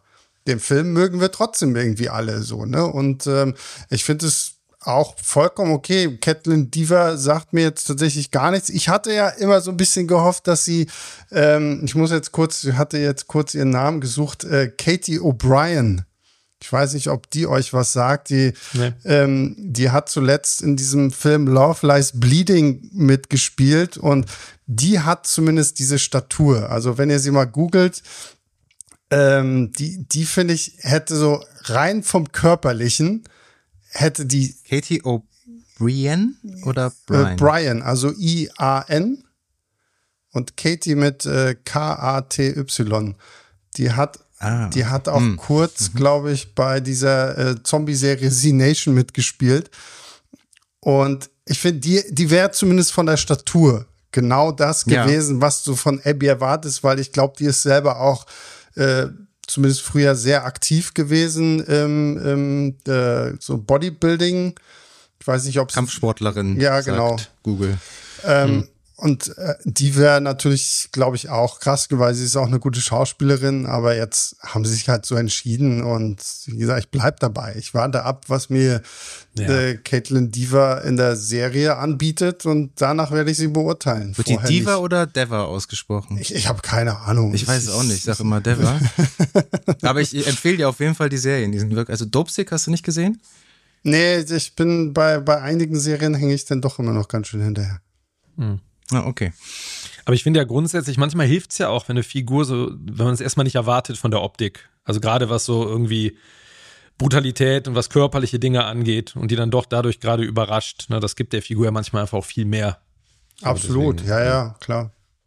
den Film mögen wir trotzdem irgendwie alle so, ne? Und ähm, ich finde es auch vollkommen okay. Caitlin Dever sagt mir jetzt tatsächlich gar nichts. Ich hatte ja immer so ein bisschen gehofft, dass sie, ähm, ich muss jetzt kurz, ich hatte jetzt kurz ihren Namen gesucht, äh, Katie O'Brien. Ich weiß nicht, ob die euch was sagt. Die, nee. ähm, die hat zuletzt in diesem Film Love Lies Bleeding mitgespielt und die hat zumindest diese Statur. Also wenn ihr sie mal googelt, ähm, die, die finde ich, hätte so rein vom Körperlichen, hätte die Katie O'Brien oder Brian? Äh, Brian, also I A N und Katie mit äh, K A T Y. Die hat Ah, die hat auch hm. kurz, mhm. glaube ich, bei dieser äh, Zombie-Serie Z Nation mitgespielt. Und ich finde, die, die wäre zumindest von der Statur genau das gewesen, ja. was du von Abby erwartest, weil ich glaube, die ist selber auch äh, zumindest früher sehr aktiv gewesen im, im äh, so Bodybuilding. Ich weiß nicht, ob es Kampfsportlerin. Ja, genau. Sagt Google. Ähm, hm. Und äh, die wäre natürlich, glaube ich, auch krass, weil sie ist auch eine gute Schauspielerin, aber jetzt haben sie sich halt so entschieden und wie gesagt, ich bleib dabei. Ich warte ab, was mir ja. äh, Caitlin Dever in der Serie anbietet und danach werde ich sie beurteilen. Wird die Diva nicht. Oder Dever ausgesprochen? Ich, ich habe keine Ahnung. Ich weiß es auch nicht, ich sage immer Dever. Aber ich empfehle dir auf jeden Fall die Serien. Die sind wirklich, also Dopesick hast du nicht gesehen? Nee, ich bin bei, bei einigen Serien hänge ich dann doch immer noch ganz schön hinterher. Hm. Ah, okay. Aber ich finde ja grundsätzlich, manchmal hilft es ja auch, wenn eine Figur so, wenn man es erstmal nicht erwartet von der Optik. Also gerade was so irgendwie Brutalität und was körperliche Dinge angeht und die dann doch dadurch gerade überrascht. Ne, das gibt der Figur ja manchmal einfach auch viel mehr. Absolut, deswegen, ja, ja, klar.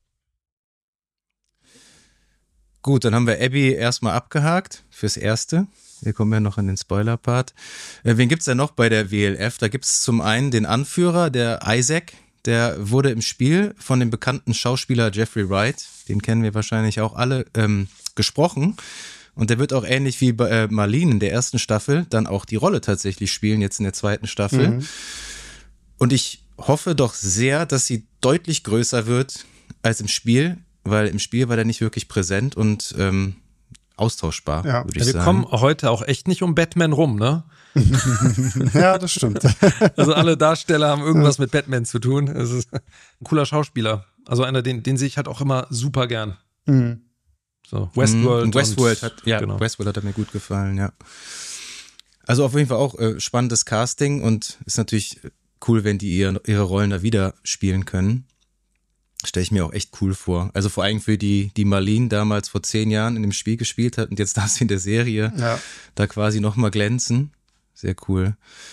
Gut, dann haben wir Abby erstmal abgehakt fürs Erste. Wir kommen ja noch in den Spoiler-Part. Äh, wen gibt's denn noch bei der W L F? Da gibt's zum einen den Anführer, der Isaac. Der wurde im Spiel von dem bekannten Schauspieler Jeffrey Wright, den kennen wir wahrscheinlich auch alle, ähm, gesprochen. Und der wird auch ähnlich wie bei äh, Marlene in der ersten Staffel dann auch die Rolle tatsächlich spielen, jetzt in der zweiten Staffel. Mhm. Und ich hoffe doch sehr, dass sie deutlich größer wird als im Spiel, weil im Spiel war der nicht wirklich präsent und ähm, austauschbar, ja. würde ich ja, wir sagen. Wir kommen heute auch echt nicht um Batman rum, ne? Ja, das stimmt. Also alle Darsteller haben irgendwas mit Batman zu tun. Es ist ein cooler Schauspieler. Also einer, den, den sehe ich halt auch immer super gern. Mhm. So, Westworld. Und Westworld und, hat, ja, genau. Westworld hat mir gut gefallen, ja. Also auf jeden Fall auch äh, spannendes Casting und ist natürlich cool, wenn die ihre, ihre Rollen da wieder spielen können. Stelle ich mir auch echt cool vor. Also vor allem für die, die Marlene damals vor zehn Jahren in dem Spiel gespielt hat und jetzt darf sie in der Serie ja. da quasi nochmal glänzen. Sehr cool.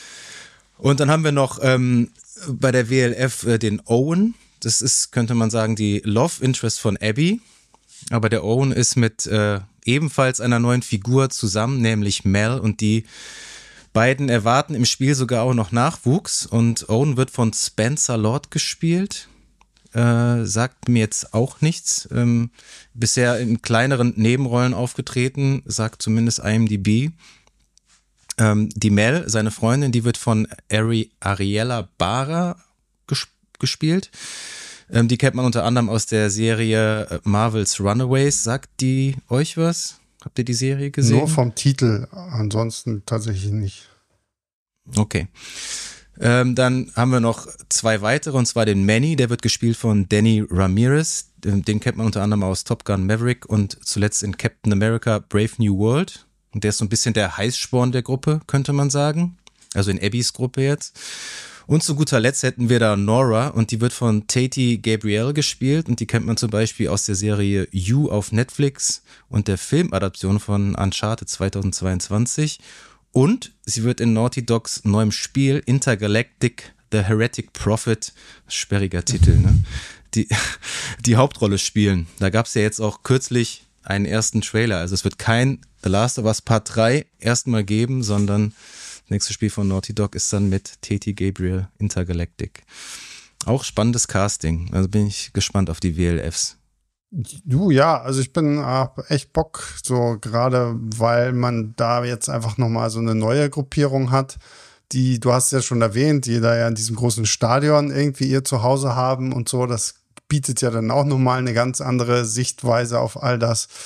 Und dann haben wir noch ähm, bei der W L F äh, den Owen. Das ist, könnte man sagen, die Love Interest von Abby. Aber der Owen ist mit äh, ebenfalls einer neuen Figur zusammen, nämlich Mel. Und die beiden erwarten im Spiel sogar auch noch Nachwuchs. Und Owen wird von Spencer Lord gespielt. Äh, sagt mir jetzt auch nichts. Ähm, bisher in kleineren Nebenrollen aufgetreten, sagt zumindest I M D B. Ähm, die Mel, seine Freundin, die wird von Ari, Ariella Barra ges- gespielt. Ähm, die kennt man unter anderem aus der Serie Marvel's Runaways. Sagt die euch was? Habt ihr die Serie gesehen? Nur vom Titel, ansonsten tatsächlich nicht. Okay. Ähm, dann haben wir noch zwei weitere, und zwar den Manny, der wird gespielt von Danny Ramirez. Den, den kennt man unter anderem aus Top Gun Maverick und zuletzt in Captain America Brave New World. Und der ist so ein bisschen der Heißsporn der Gruppe, könnte man sagen. Also in Abbys Gruppe jetzt. Und zu guter Letzt hätten wir da Nora und die wird von Tati Gabrielle gespielt und die kennt man zum Beispiel aus der Serie You auf Netflix und der Filmadaption von Uncharted zweitausendzweiundzwanzig. Und sie wird in Naughty Dogs neuem Spiel Intergalactic The Heretic Prophet, sperriger Titel, ne? Die, die Hauptrolle spielen. Da gab es ja jetzt auch kürzlich einen ersten Trailer. Also es wird kein The Last of Us Part drei erstmal geben, sondern das nächste Spiel von Naughty Dog ist dann mit Tati Gabrielle Intergalactic. Auch spannendes Casting. Also bin ich gespannt auf die W L Fs. Du, ja, also ich bin äh, echt Bock, so gerade weil man da jetzt einfach nochmal so eine neue Gruppierung hat, die, du hast ja schon erwähnt, die da ja in diesem großen Stadion irgendwie ihr Zuhause haben und so, das bietet ja dann auch nochmal eine ganz andere Sichtweise auf all das.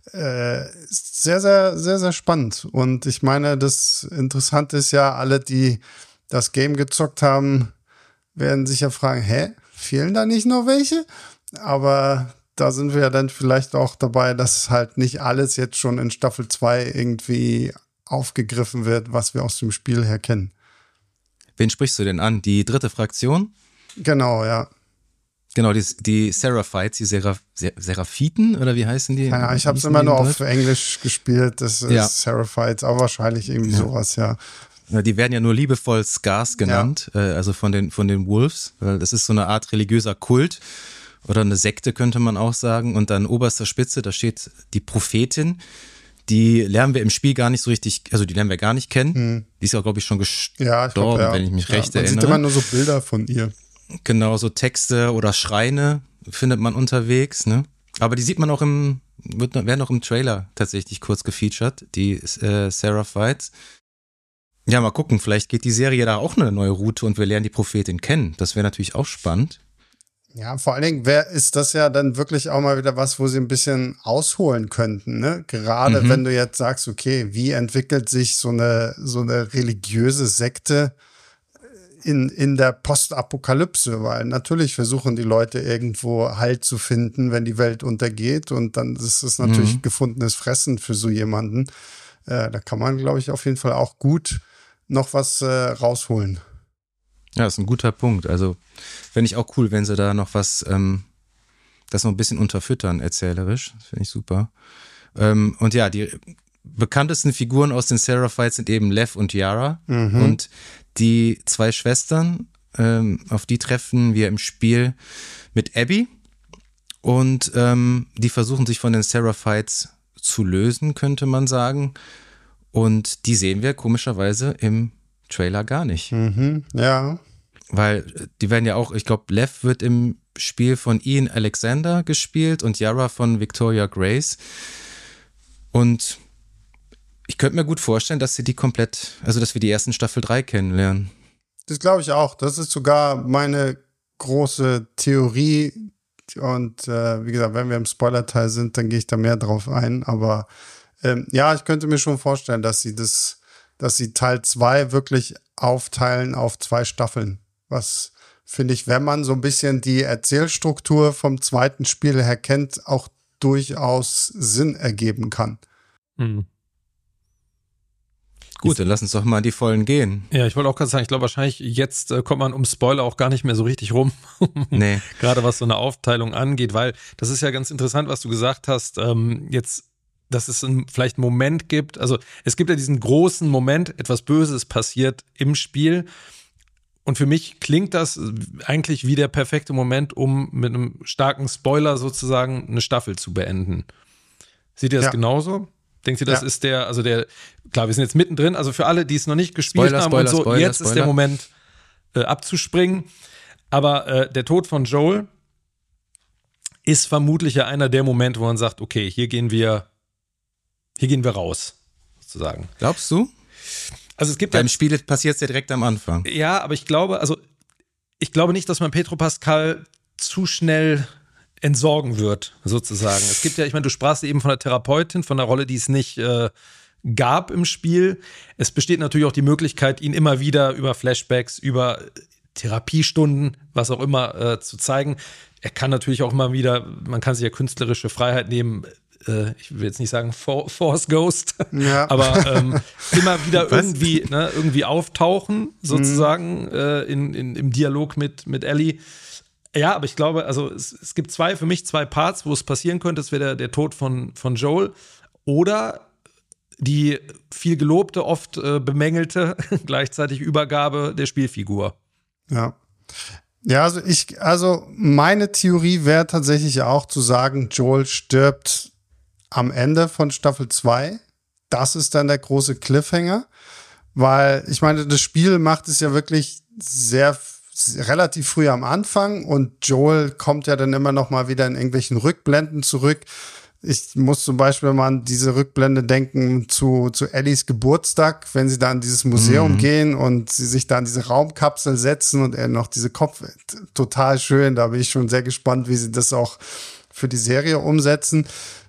äh, sehr, sehr, sehr, sehr spannend. Und ich meine, das Interessante ist ja, alle, die das Game gezockt haben, werden sich ja fragen, hä, fehlen da nicht noch welche? Aber da sind wir ja dann vielleicht auch dabei, dass halt nicht alles jetzt schon in Staffel zwei irgendwie aufgegriffen wird, was wir aus dem Spiel her kennen. Wen sprichst du denn an? Die dritte Fraktion? Genau, ja. Genau, die, die Seraphites, die Seraph, Seraphiten, oder wie heißen die? Ja, ich habe es immer nur auf Englisch gespielt, das ist ja. Seraphites, aber wahrscheinlich irgendwie ja. sowas, ja. Ja, die werden ja nur liebevoll Scars genannt, ja. äh, also von den, von den Wolves, weil das ist so eine Art religiöser Kult oder eine Sekte, könnte man auch sagen. Und an oberster Spitze, da steht die Prophetin. Die lernen wir im Spiel gar nicht so richtig, also die lernen wir gar nicht kennen. Hm. Die ist ja, glaube ich, schon gestorben, ja, ich glaub, ja. wenn ich mich ja, recht man erinnere. Man sieht immer nur so Bilder von ihr. Genau, so Texte oder Schreine findet man unterwegs, ne? Aber die sieht man auch im, wird, werden auch im Trailer tatsächlich kurz gefeatured, die äh, Seraphites. Ja, mal gucken, vielleicht geht die Serie da auch eine neue Route und wir lernen die Prophetin kennen. Das wäre natürlich auch spannend. Ja, vor allen Dingen wär, ist das ja dann wirklich auch mal wieder was, wo sie ein bisschen ausholen könnten, ne? Gerade mhm. wenn du jetzt sagst, okay, wie entwickelt sich so eine, so eine religiöse Sekte in, in der Postapokalypse? Weil natürlich versuchen die Leute irgendwo Halt zu finden, wenn die Welt untergeht, und dann ist es natürlich mhm. gefundenes Fressen für so jemanden. Äh, da kann man, glaube ich, auf jeden Fall auch gut noch was äh, rausholen. Ja, ist ein guter Punkt. Also fände ich auch cool, wenn sie da noch was, ähm, das noch ein bisschen unterfüttern, erzählerisch. Das finde ich super. Ähm, und ja, die bekanntesten Figuren aus den Seraphites sind eben Lev und Yara. Mhm. Und die zwei Schwestern, ähm, auf die treffen wir im Spiel mit Abby. Und ähm, die versuchen sich von den Seraphites zu lösen, könnte man sagen. Und die sehen wir komischerweise im Trailer gar nicht. Mhm, ja. Weil die werden ja auch, ich glaube, Lev wird im Spiel von Ian Alexander gespielt und Yara von Victoria Grace. Und ich könnte mir gut vorstellen, dass sie die komplett, also dass wir die ersten Staffel drei kennenlernen. Das glaube ich auch. Das ist sogar meine große Theorie. Und äh, wie gesagt, wenn wir im Spoiler-Teil sind, dann gehe ich da mehr drauf ein. Aber ähm, ja, ich könnte mir schon vorstellen, dass sie das, dass sie Teil zwei wirklich aufteilen auf zwei Staffeln. Was, finde ich, wenn man so ein bisschen die Erzählstruktur vom zweiten Spiel her kennt, auch durchaus Sinn ergeben kann. Mhm. Gut, dann lass uns doch mal in die Vollen gehen. Ja, ich wollte auch gerade sagen, ich glaube wahrscheinlich jetzt äh, kommt man um Spoiler auch gar nicht mehr so richtig rum. Nee. Gerade was so eine Aufteilung angeht, weil das ist ja ganz interessant, was du gesagt hast, ähm, jetzt, dass es ein, vielleicht einen Moment gibt, also es gibt ja diesen großen Moment, etwas Böses passiert im Spiel, und für mich klingt das eigentlich wie der perfekte Moment, um mit einem starken Spoiler sozusagen eine Staffel zu beenden. Seht ihr das ja. genauso? Denkt ihr, das ja. ist der, also der, klar, wir sind jetzt mittendrin, also für alle, die es noch nicht gespielt Spoiler, haben Spoiler, und so, Spoiler, jetzt Spoiler. ist der Moment äh, abzuspringen. Aber äh, der Tod von Joel ist vermutlich ja einer der Momente, wo man sagt, okay, hier gehen wir, hier gehen wir raus, sozusagen. Glaubst du? Also es gibt Beim ja, Spiel passiert es ja direkt am Anfang. Ja, aber ich glaube, also ich glaube nicht, dass man Pedro Pascal zu schnell entsorgen wird, sozusagen. Es gibt ja, ich meine, du sprachst eben von der Therapeutin, von der Rolle, die es nicht äh, gab im Spiel. Es besteht natürlich auch die Möglichkeit, ihn immer wieder über Flashbacks, über Therapiestunden, was auch immer, äh, zu zeigen. Er kann natürlich auch immer wieder, man kann sich ja künstlerische Freiheit nehmen, äh, ich will jetzt nicht sagen For- Force Ghost, ja. aber ähm, immer wieder irgendwie, ne, irgendwie auftauchen, sozusagen, mhm. äh, in, in, im Dialog mit, mit Ellie. Ja, aber ich glaube, also es, es gibt zwei, für mich zwei Parts, wo es passieren könnte. Das wäre der, der Tod von, von Joel oder die viel gelobte, oft äh, bemängelte gleichzeitig Übergabe der Spielfigur. Ja. Ja, also ich, also meine Theorie wäre tatsächlich auch zu sagen, Joel stirbt am Ende von Staffel zwei. Das ist dann der große Cliffhanger, weil ich meine, das Spiel macht es ja wirklich sehr relativ früh am Anfang und Joel kommt ja dann immer noch mal wieder in irgendwelchen Rückblenden zurück. Ich muss zum Beispiel mal an diese Rückblende denken zu, zu Ellies Geburtstag, wenn sie da in dieses Museum mhm. gehen und sie sich da in diese Raumkapsel setzen und er noch diese Kopf, total schön. Da bin ich schon sehr gespannt, wie sie das auch für die Serie umsetzen.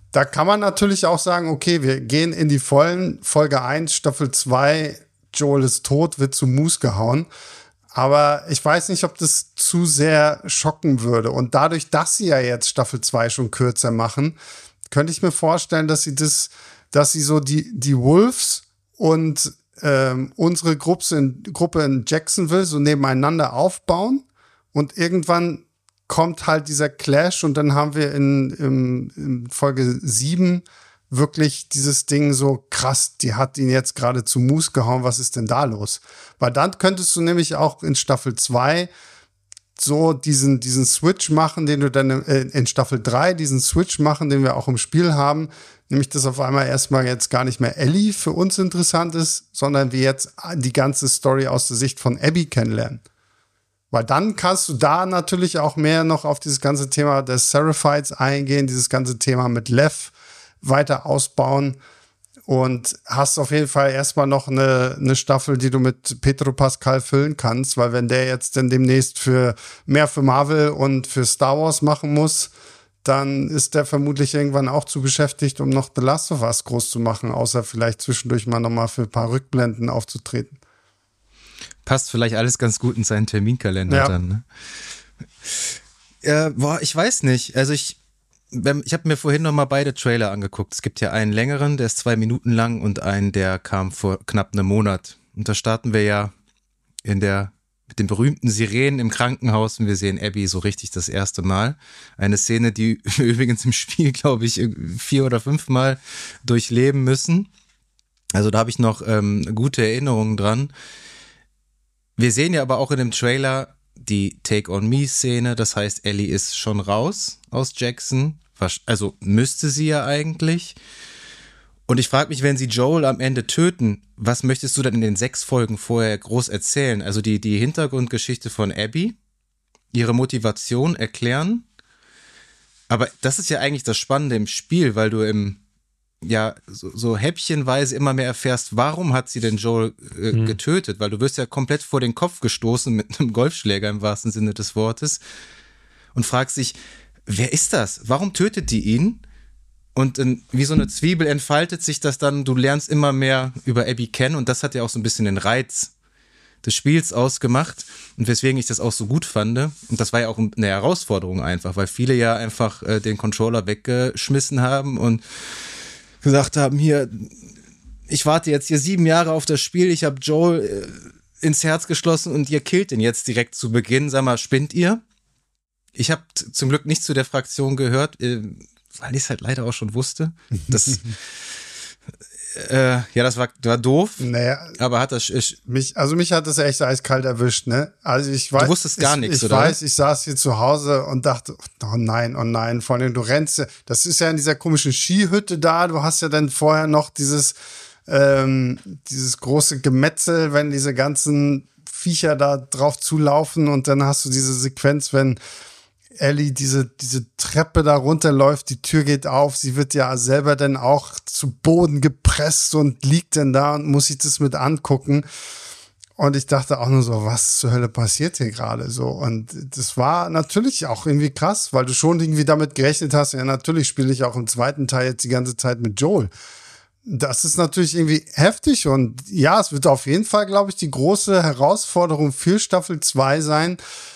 Da kann man natürlich auch sagen, okay, wir gehen in die Vollen. Folge eins, Staffel zwei, Joel ist tot, wird zu Moose gehauen. Aber ich weiß nicht, ob das zu sehr schocken würde. Und dadurch, dass sie ja jetzt Staffel zwei schon kürzer machen, könnte ich mir vorstellen, dass sie das, dass sie so die, die Wolves und ähm, unsere Gruppe in, Gruppe in Jacksonville so nebeneinander aufbauen. Und irgendwann kommt halt dieser Clash und dann haben wir in, in, in Folge sieben wirklich dieses Ding so krass, die hat ihn jetzt gerade zu Moose gehauen, was ist denn da los? Weil dann könntest du nämlich auch in Staffel zwei so diesen, diesen Switch machen, den du dann äh, in Staffel drei diesen Switch machen, den wir auch im Spiel haben, nämlich dass auf einmal erstmal jetzt gar nicht mehr Ellie für uns interessant ist, sondern wir jetzt die ganze Story aus der Sicht von Abby kennenlernen. Weil dann kannst du da natürlich auch mehr noch auf dieses ganze Thema des Seraphites eingehen, dieses ganze Thema mit Lev weiter ausbauen und hast auf jeden Fall erstmal noch eine, eine Staffel, die du mit Pedro Pascal füllen kannst, weil wenn der jetzt dann demnächst für mehr für Marvel und für Star Wars machen muss, dann ist der vermutlich irgendwann auch zu beschäftigt, um noch The Last of Us groß zu machen, außer vielleicht zwischendurch mal nochmal für ein paar Rückblenden aufzutreten. Passt vielleicht alles ganz gut in seinen Terminkalender ja. dann, ne? Äh, boah, ich weiß nicht. Also ich Ich habe mir vorhin noch mal beide Trailer angeguckt. Es gibt ja einen längeren, der ist zwei Minuten lang und einen, der kam vor knapp einem Monat. Und da starten wir ja in der mit den berühmten Sirenen im Krankenhaus und wir sehen Abby so richtig das erste Mal. Eine Szene, die wir übrigens im Spiel, glaube ich, vier oder fünf Mal durchleben müssen. Also da habe ich noch ähm, gute Erinnerungen dran. Wir sehen ja aber auch in dem Trailer die Take-on-Me-Szene, das heißt, Ellie ist schon raus aus Jackson, also müsste sie ja eigentlich. Und ich frage mich, wenn sie Joel am Ende töten, was möchtest du dann in den sechs Folgen vorher groß erzählen? Also die, die Hintergrundgeschichte von Abby, ihre Motivation erklären. Aber das ist ja eigentlich das Spannende im Spiel, weil du im ja, so, so häppchenweise immer mehr erfährst, warum hat sie denn Joel äh, mhm. getötet? Weil du wirst ja komplett vor den Kopf gestoßen mit einem Golfschläger im wahrsten Sinne des Wortes und fragst dich, wer ist das? Warum tötet die ihn? Und in, wie so eine Zwiebel entfaltet sich das dann, du lernst immer mehr über Abby kennen und das hat ja auch so ein bisschen den Reiz des Spiels ausgemacht und weswegen ich das auch so gut fand. Und das war ja auch eine Herausforderung einfach, weil viele ja einfach äh, den Controller weggeschmissen haben und gesagt haben, hier, ich warte jetzt hier sieben Jahre auf das Spiel, ich habe Joel äh, ins Herz geschlossen und ihr killt ihn jetzt direkt zu Beginn. Sag mal, spinnt ihr? Ich habe t- zum Glück nicht zu der Fraktion gehört, äh, weil ich es halt leider auch schon wusste. Das, äh, ja, das war, war doof. Naja, aber hat das ich, mich, also mich hat das echt eiskalt erwischt, ne? Also ich weiß, du wusstest gar nichts, ich, oder? Ich weiß, ich saß hier zu Hause und dachte, oh nein, oh nein, vor allem du rennst, das ist ja in dieser komischen Skihütte da, du hast ja dann vorher noch dieses, ähm, dieses große Gemetzel, wenn diese ganzen Viecher da drauf zulaufen und dann hast du diese Sequenz, wenn Ellie diese, diese Treppe da runterläuft, die Tür geht auf, sie wird ja selber dann auch zu Boden gepresst und liegt dann da und muss sich das mit angucken. Und ich dachte auch nur so, was zur Hölle passiert hier gerade so? Und das war natürlich auch irgendwie krass, weil du schon irgendwie damit gerechnet hast, ja, natürlich spiele ich auch im zweiten Teil jetzt die ganze Zeit mit Joel. Das ist natürlich irgendwie heftig und ja, es wird auf jeden Fall, glaube ich, die große Herausforderung für Staffel zwei sein.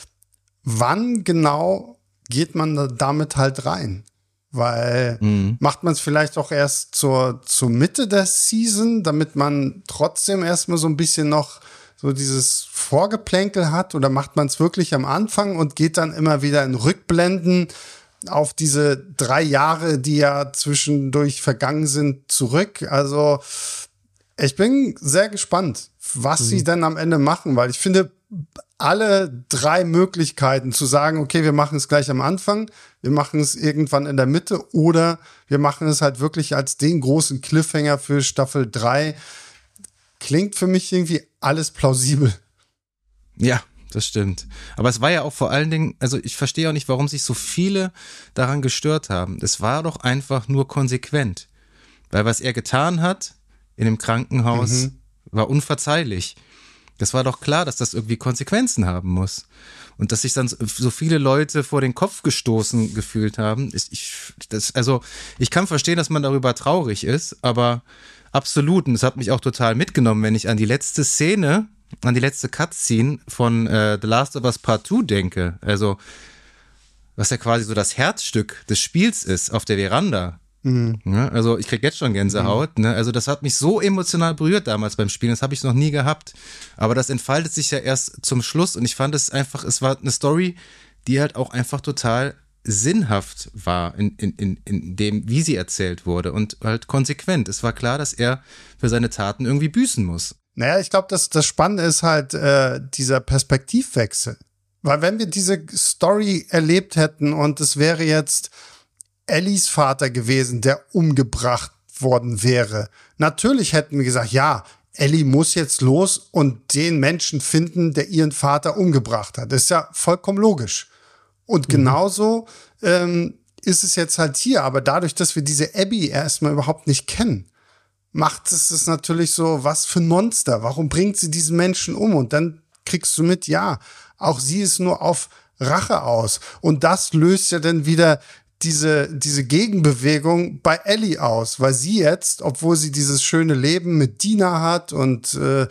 Wann genau geht man da damit halt rein? Weil mhm. macht man es vielleicht auch erst zur, zur Mitte der Season, damit man trotzdem erstmal so ein bisschen noch so dieses Vorgeplänkel hat? Oder macht man es wirklich am Anfang und geht dann immer wieder in Rückblenden auf diese drei Jahre, die ja zwischendurch vergangen sind, zurück? Also ich bin sehr gespannt, was mhm. sie dann am Ende machen, weil ich finde, alle drei Möglichkeiten zu sagen, okay, wir machen es gleich am Anfang, wir machen es irgendwann in der Mitte oder wir machen es halt wirklich als den großen Cliffhanger für Staffel drei, klingt für mich irgendwie alles plausibel. Ja, das stimmt. Aber es war ja auch vor allen Dingen, also ich verstehe auch nicht, warum sich so viele daran gestört haben. Es war doch einfach nur konsequent. Weil was er getan hat in dem Krankenhaus mhm. war unverzeihlich. Das war doch klar, dass das irgendwie Konsequenzen haben muss. Und dass sich dann so viele Leute vor den Kopf gestoßen gefühlt haben, ist, ich, das, also ich kann verstehen, dass man darüber traurig ist, aber absolut, und das hat mich auch total mitgenommen, wenn ich an die letzte Szene, an die letzte Cutscene von äh, The Last of Us Part zwei denke, also was ja quasi so das Herzstück des Spiels ist, auf der Veranda. Mhm. Ja, also ich krieg jetzt schon Gänsehaut, mhm. ne? Also das hat mich so emotional berührt damals beim Spielen, das habe ich noch nie gehabt. Aber das entfaltet sich ja erst zum Schluss und ich fand es einfach, es war eine Story, die halt auch einfach total sinnhaft war in, in, in, in dem, wie sie erzählt wurde und halt konsequent. Es war klar, dass er für seine Taten irgendwie büßen muss. Naja, ich glaube, das, das Spannende ist halt äh, dieser Perspektivwechsel. Weil wenn wir diese Story erlebt hätten und es wäre jetzt Ellies Vater gewesen, der umgebracht worden wäre. Natürlich hätten wir gesagt, ja, Ellie muss jetzt los und den Menschen finden, der ihren Vater umgebracht hat. Das ist ja vollkommen logisch. Und mhm. genauso ähm, ist es jetzt halt hier. Aber dadurch, dass wir diese Abby erstmal überhaupt nicht kennen, macht es es natürlich so, was für ein Monster. Warum bringt sie diesen Menschen um? Und dann kriegst du mit, ja, auch sie ist nur auf Rache aus. Und das löst ja dann wieder diese, diese Gegenbewegung bei Ellie aus, weil sie jetzt, obwohl sie dieses schöne Leben mit Dina hat und äh,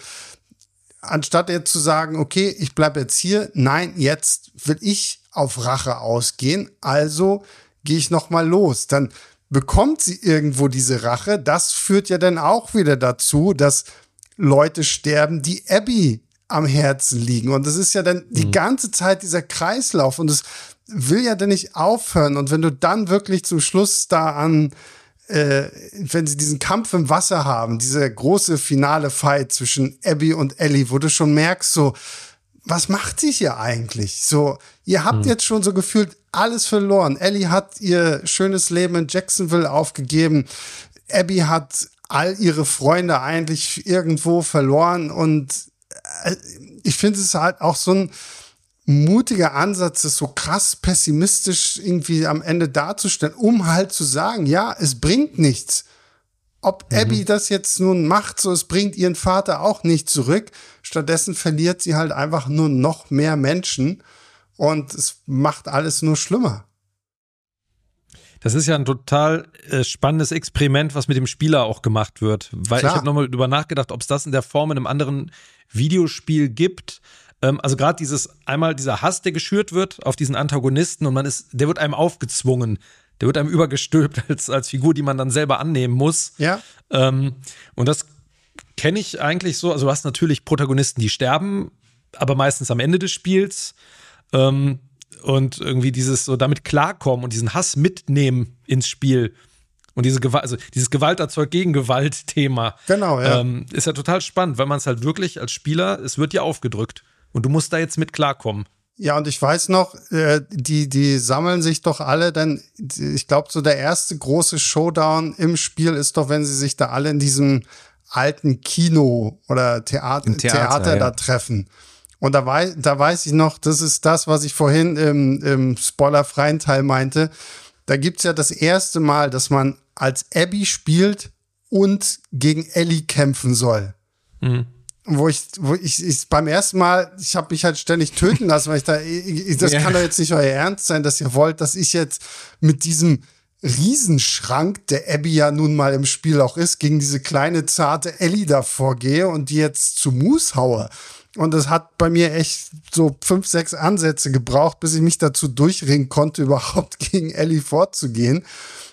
anstatt jetzt zu sagen, okay, ich bleib jetzt hier, nein, jetzt will ich auf Rache ausgehen, also gehe ich noch mal los. Dann bekommt sie irgendwo diese Rache. Das führt ja dann auch wieder dazu, dass Leute sterben, die Abby am Herzen liegen. Und das ist ja dann die ganze Zeit dieser Kreislauf und es will ja dann nicht aufhören. Und wenn du dann wirklich zum Schluss da an, äh, wenn sie diesen Kampf im Wasser haben, dieser große finale Fight zwischen Abby und Ellie, wo du schon merkst, so, was macht sie hier eigentlich? So, ihr habt hm. jetzt schon so gefühlt alles verloren. Ellie hat ihr schönes Leben in Jacksonville aufgegeben. Abby hat all ihre Freunde eigentlich irgendwo verloren und äh, ich finde es halt auch so ein mutiger Ansatz, das so krass pessimistisch irgendwie am Ende darzustellen, um halt zu sagen, ja, es bringt nichts. Ob mhm. Abby das jetzt nun macht, so es bringt ihren Vater auch nicht zurück. Stattdessen verliert sie halt einfach nur noch mehr Menschen und es macht alles nur schlimmer. Das ist ja ein total äh, spannendes Experiment, was mit dem Spieler auch gemacht wird. Weil Klar. ich habe nochmal drüber nachgedacht, ob es das in der Form in einem anderen Videospiel gibt. Ähm, also gerade dieses, einmal dieser Hass, der geschürt wird auf diesen Antagonisten und man ist, der wird einem aufgezwungen. Der wird einem übergestülpt als, als Figur, die man dann selber annehmen muss. Ja. Ähm, und das kenne ich eigentlich so. Also du hast natürlich Protagonisten, die sterben, aber meistens am Ende des Spiels. Ähm, und irgendwie dieses so damit klarkommen und diesen Hass mitnehmen ins Spiel. Und diese Gewalt, also dieses Gewalt erzeugt gegen Gewalt-Thema. Genau, ja. Ähm, ist ja total spannend, weil man es halt wirklich als Spieler, es wird ja aufgedrückt. Und du musst da jetzt mit klarkommen. Ja, und ich weiß noch, äh, die, die sammeln sich doch alle, denn ich glaube, so der erste große Showdown im Spiel ist doch, wenn sie sich da alle in diesem alten Kino oder Theater, Theater, Theater ja. da treffen. Und da weiß, da weiß ich noch, das ist das, was ich vorhin im, im spoilerfreien Teil meinte. Da gibt's ja das erste Mal, dass man als Abby spielt und gegen Ellie kämpfen soll. Mhm. Wo ich, wo ich, ich beim ersten Mal, ich habe mich halt ständig töten lassen, weil ich da, ich, das ja. kann doch jetzt nicht euer Ernst sein, dass ihr wollt, dass ich jetzt mit diesem Riesenschrank, der Abby ja nun mal im Spiel auch ist, gegen diese kleine, zarte Ellie da vorgehe und die jetzt zu Mus haue. Und das hat bei mir echt so fünf, sechs Ansätze gebraucht, bis ich mich dazu durchringen konnte, überhaupt gegen Ellie vorzugehen.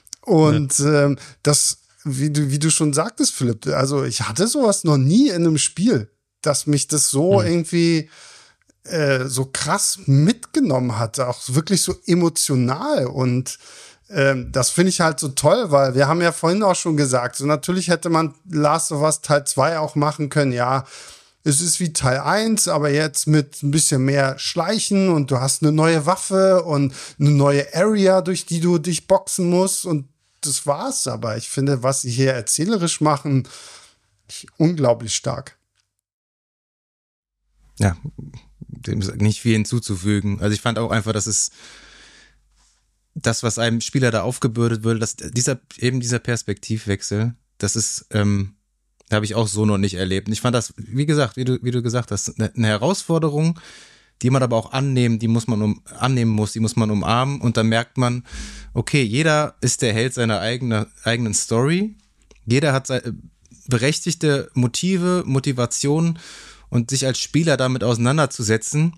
Und ja. ähm, das, wie du, wie du schon sagtest, Philipp, also ich hatte sowas noch nie in einem Spiel, dass mich das so mhm. irgendwie äh, so krass mitgenommen hat, auch wirklich so emotional. Und ähm, das finde ich halt so toll, weil wir haben ja vorhin auch schon gesagt, so natürlich hätte man Last of Us Teil zwei auch machen können, ja, es ist wie Teil eins, aber jetzt mit ein bisschen mehr Schleichen und du hast eine neue Waffe und eine neue Area, durch die du dich boxen musst und das war's. Aber ich finde, was sie hier erzählerisch machen, unglaublich stark. Ja, dem ist nicht viel hinzuzufügen. Also ich fand auch einfach, dass es das, was einem Spieler da aufgebürdet wird, dass dieser, eben dieser Perspektivwechsel, das ist, ähm, habe ich auch so noch nicht erlebt. Und ich fand das, wie gesagt, wie du, wie du gesagt hast, eine, eine Herausforderung, die man aber auch annehmen, die muss man um, annehmen muss, die muss man umarmen und dann merkt man, okay, jeder ist der Held seiner eigenen, eigenen Story, jeder hat seine berechtigte Motive, Motivationen und sich als Spieler damit auseinanderzusetzen,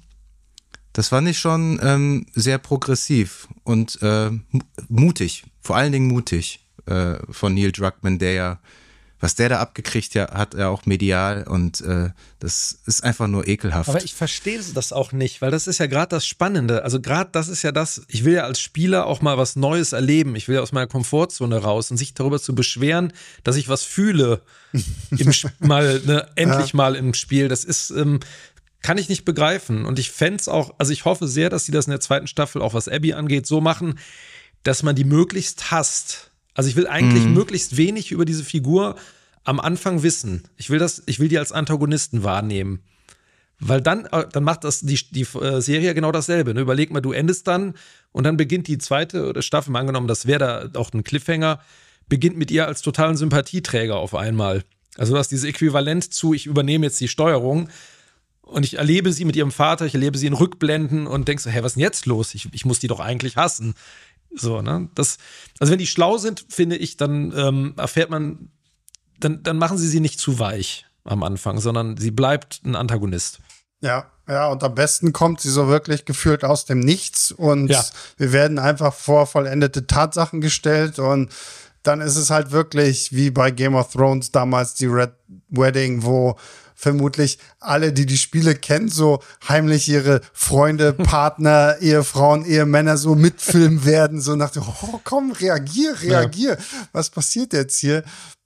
das fand ich schon ähm, sehr progressiv und äh, mutig, vor allen Dingen mutig äh, von Neil Druckmann, der ja, was der da abgekriegt ja, hat, er auch medial und äh, das ist einfach nur ekelhaft. Aber ich verstehe das auch nicht, weil das ist ja gerade das Spannende. Also gerade das ist ja das, ich will ja als Spieler auch mal was Neues erleben. Ich will ja aus meiner Komfortzone raus und sich darüber zu beschweren, dass ich was fühle, im mal ne, endlich ja. mal im Spiel. Das ist ähm, kann ich nicht begreifen. Und ich fände es auch, also ich hoffe sehr, dass sie das in der zweiten Staffel, auch was Abby angeht, so machen, dass man die möglichst hasst. Also ich will eigentlich mhm. möglichst wenig über diese Figur am Anfang wissen. Ich will das, ich will die als Antagonisten wahrnehmen. Weil dann, dann macht das die, die Serie genau dasselbe. Ne? Überleg mal, du endest dann und dann beginnt die zweite Staffel, mal angenommen, das wäre da auch ein Cliffhanger, beginnt mit ihr als totalen Sympathieträger auf einmal. Also du hast dieses Äquivalent zu, ich übernehme jetzt die Steuerung. Und ich erlebe sie mit ihrem Vater, ich erlebe sie in Rückblenden und denke so, hey, was ist denn jetzt los? Ich, ich muss die doch eigentlich hassen. So, ne? Das, also wenn die schlau sind, finde ich, dann ähm, erfährt man, dann, dann machen sie sie nicht zu weich am Anfang, sondern sie bleibt ein Antagonist. Ja, ja, und am besten kommt sie so wirklich gefühlt aus dem Nichts und ja. wir werden einfach vor vollendete Tatsachen gestellt und dann ist es halt wirklich wie bei Game of Thrones damals die Red Wedding, wo vermutlich alle, die die Spiele kennen, so heimlich ihre Freunde, Partner, Ehefrauen, Ehemänner so mitfilmen werden, so nach dem, oh komm, reagier, reagier, ja. was passiert jetzt hier?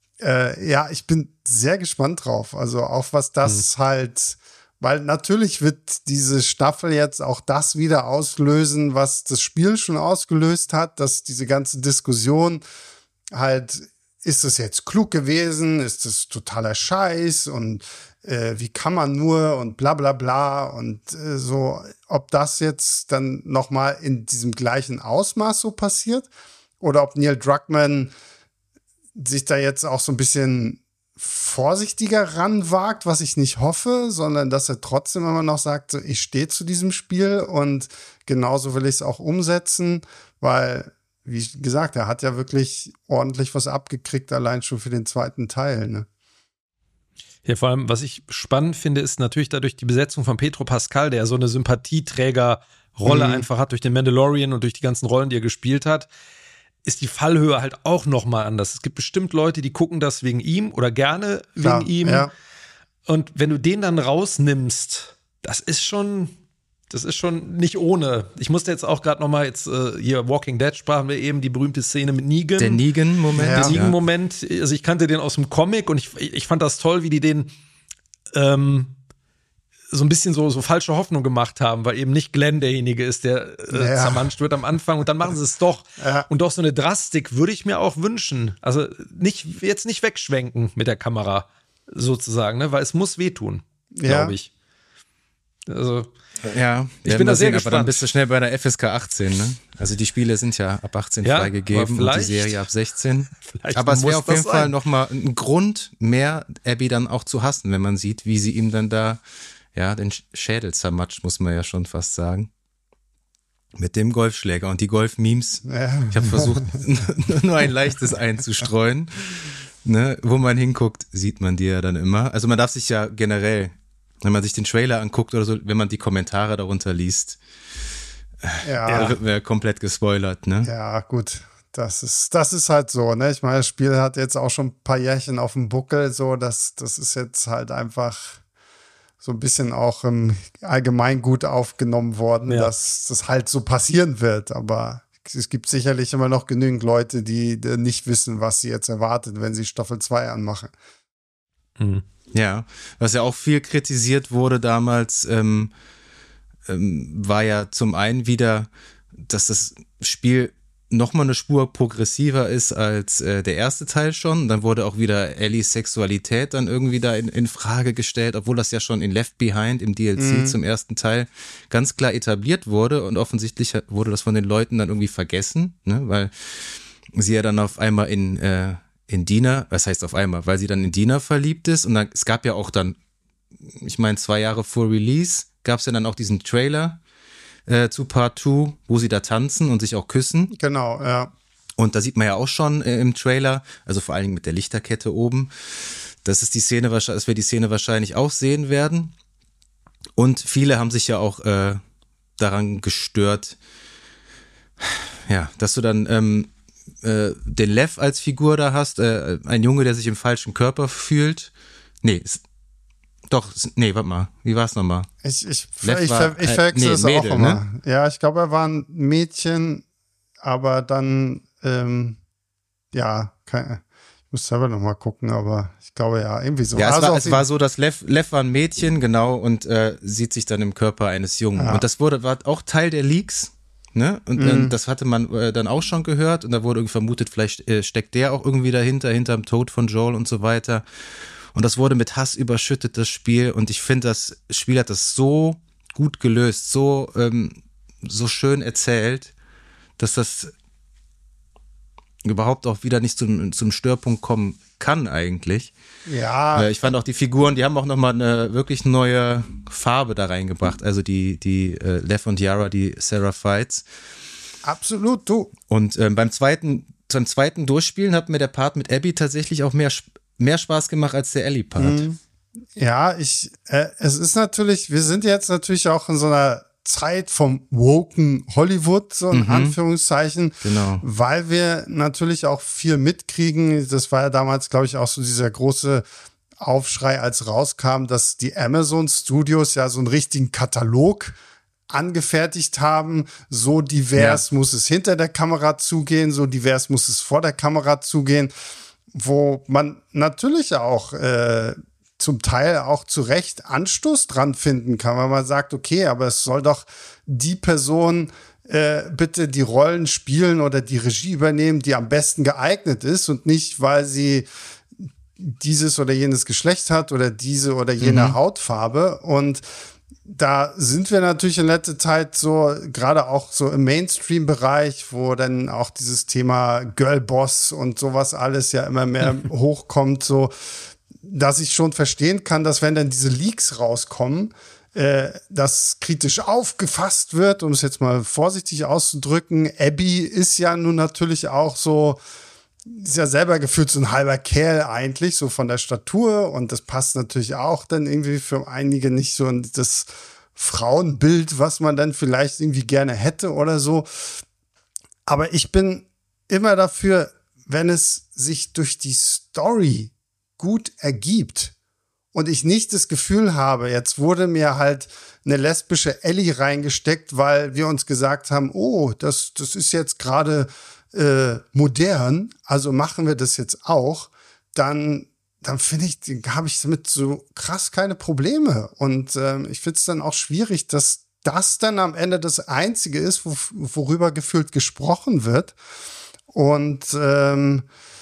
Äh, ja, ich bin sehr gespannt drauf, also auch was das mhm. halt, weil natürlich wird diese Staffel jetzt auch das wieder auslösen, was das Spiel schon ausgelöst hat, dass diese ganze Diskussion halt, ist es jetzt klug gewesen, ist es totaler Scheiß und äh, wie kann man nur und bla bla bla und äh, so, ob das jetzt dann nochmal in diesem gleichen Ausmaß so passiert oder ob Neil Druckmann sich da jetzt auch so ein bisschen vorsichtiger ranwagt, was ich nicht hoffe, sondern dass er trotzdem immer noch sagt, so, ich stehe zu diesem Spiel und genauso will ich es auch umsetzen, weil, wie gesagt, er hat ja wirklich ordentlich was abgekriegt, allein schon für den zweiten Teil, ne? Ja, vor allem, was ich spannend finde, ist natürlich dadurch die Besetzung von Pedro Pascal, der so eine Sympathieträgerrolle mhm. einfach hat durch den Mandalorian und durch die ganzen Rollen, die er gespielt hat, ist die Fallhöhe halt auch nochmal anders. Es gibt bestimmt Leute, die gucken das wegen ihm oder gerne Klar, wegen ihm. Ja. Und wenn du den dann rausnimmst, das ist schon, das ist schon nicht ohne. Ich musste jetzt auch gerade nochmal, jetzt äh, hier Walking Dead sprachen wir eben, die berühmte Szene mit Negan. Der Negan-Moment. Der ja. Negan-Moment, also ich kannte den aus dem Comic und ich, ich fand das toll, wie die den ähm, so ein bisschen so, so falsche Hoffnung gemacht haben, weil eben nicht Glenn derjenige ist, der äh, ja. zermanscht wird am Anfang und dann machen sie es doch. Ja. Und doch so eine Drastik würde ich mir auch wünschen. Also nicht, jetzt nicht wegschwenken mit der Kamera sozusagen, ne? Weil es muss wehtun, glaube Ja. ich. Also Ja, ich bin da sehr sehen, gespannt. aber dann bist du schnell bei der F S K achtzehn, ne? Also die Spiele sind ja ab achtzehn Ja, freigegeben aber und die Serie ab sechzehn. Vielleicht Aber es wäre muss auf jeden das Fall sein. nochmal ein Grund mehr, Abby dann auch zu hassen, wenn man sieht, wie sie ihm dann da, ja, den Schädel zermatscht, muss man ja schon fast sagen. Mit dem Golfschläger und die Golf-Memes. Ja. Ich habe versucht, nur ein leichtes einzustreuen. Ne? Wo man hinguckt, sieht man die ja dann immer. Also man darf sich ja generell, wenn man sich den Trailer anguckt oder so, wenn man die Kommentare darunter liest, Ja. da wird mir komplett gespoilert, ne? Ja, gut. Das ist, das ist halt so, ne? Ich meine, das Spiel hat jetzt auch schon ein paar Jährchen auf dem Buckel, so, das, das ist jetzt halt einfach so ein bisschen auch im Allgemeingut aufgenommen worden, Ja. dass das halt so passieren wird. Aber es gibt sicherlich immer noch genügend Leute, die, die nicht wissen, was sie jetzt erwartet, wenn sie Staffel zwei anmachen. Mhm. Ja, was ja auch viel kritisiert wurde damals, ähm, ähm, war ja zum einen wieder, dass das Spiel nochmal eine Spur progressiver ist als äh, der erste Teil schon. Dann wurde auch wieder Ellies Sexualität dann irgendwie da in, in Frage gestellt, obwohl das ja schon in Left Behind im D L C Mhm. zum ersten Teil ganz klar etabliert wurde und offensichtlich wurde das von den Leuten dann irgendwie vergessen, ne? Weil sie ja dann auf einmal in äh, in Dina, was heißt auf einmal, weil sie dann in Dina verliebt ist und dann, es gab ja auch dann, ich meine zwei Jahre vor Release, gab es ja dann auch diesen Trailer äh, zu Part zwei, wo sie da tanzen und sich auch küssen. Genau, ja. Und da sieht man ja auch schon äh, im Trailer, also vor allen Dingen mit der Lichterkette oben, das ist die Szene, dass wir die Szene wahrscheinlich auch sehen werden. Und viele haben sich ja auch äh, daran gestört, ja, dass du dann ähm, äh, den Lev als Figur da hast, äh, ein Junge, der sich im falschen Körper fühlt. Nee, ist, doch, nee, warte mal, wie war es nochmal? Ich, ich, Lev ich, war, ich äh, verwechsel nee, es Mädel, auch immer. ne? Ja, ich glaube, er war ein Mädchen, aber dann, ähm, ja, kein, ich muss selber nochmal gucken, aber ich glaube ja, irgendwie so. Ja, es, also war, es war so, dass Lev, Lev war ein Mädchen, genau, und äh, sieht sich dann im Körper eines Jungen. Ja. Und das wurde, war auch Teil der Leaks, ne? Und Mhm. äh, das hatte man äh, dann auch schon gehört und da wurde irgendwie vermutet, vielleicht äh, steckt der auch irgendwie dahinter, hinterm Tod von Joel und so weiter. Und das wurde mit Hass überschüttet, das Spiel. Und ich finde, das Spiel hat das so gut gelöst, so, ähm, so schön erzählt, dass das überhaupt auch wieder nicht zum, zum Störpunkt kommen kann eigentlich. Ja. Äh, ich fand auch die Figuren, die haben auch nochmal eine wirklich neue Farbe da reingebracht. Also die, die äh, Lev und Yara, die Seraphites. Absolut, du. Und ähm, beim zweiten, beim zweiten Durchspielen hat mir der Part mit Abby tatsächlich auch mehr, mehr Spaß gemacht als der Ellie-Part. Mhm. Ja, ich, äh, es ist natürlich, wir sind jetzt natürlich auch in so einer Zeit vom woken Hollywood, so in Mhm. Anführungszeichen, Genau. weil wir natürlich auch viel mitkriegen. Das war ja damals, glaube ich, auch so dieser große Aufschrei, als rauskam, dass die Amazon Studios ja so einen richtigen Katalog angefertigt haben. So divers Ja. muss es hinter der Kamera zugehen, so divers muss es vor der Kamera zugehen, wo man natürlich auch äh, zum Teil auch zu Recht Anstoß dran finden kann, weil man sagt, okay, aber es soll doch die Person äh, bitte die Rollen spielen oder die Regie übernehmen, die am besten geeignet ist und nicht, weil sie dieses oder jenes Geschlecht hat oder diese oder jene Mhm. Hautfarbe. Und da sind wir natürlich in letzter Zeit so, gerade auch so im Mainstream-Bereich, wo dann auch dieses Thema Girlboss und sowas alles ja immer mehr hochkommt, so, dass ich schon verstehen kann, dass wenn dann diese Leaks rauskommen, äh, das kritisch aufgefasst wird, um es jetzt mal vorsichtig auszudrücken. Abby ist ja nun natürlich auch so, ist ja selber gefühlt so ein halber Kerl eigentlich, so von der Statur, und das passt natürlich auch dann irgendwie für einige nicht so in das Frauenbild, was man dann vielleicht irgendwie gerne hätte oder so. Aber ich bin immer dafür, wenn es sich durch die Story gut ergibt und ich nicht das Gefühl habe, jetzt wurde mir halt eine lesbische Ellie reingesteckt, weil wir uns gesagt haben, oh, das, das ist jetzt gerade äh, modern, also machen wir das jetzt auch, dann, dann finde ich, habe ich damit so krass keine Probleme. Und ähm, ich finde es dann auch schwierig, dass das dann am Ende das Einzige ist, wo, worüber gefühlt gesprochen wird. Und ähm,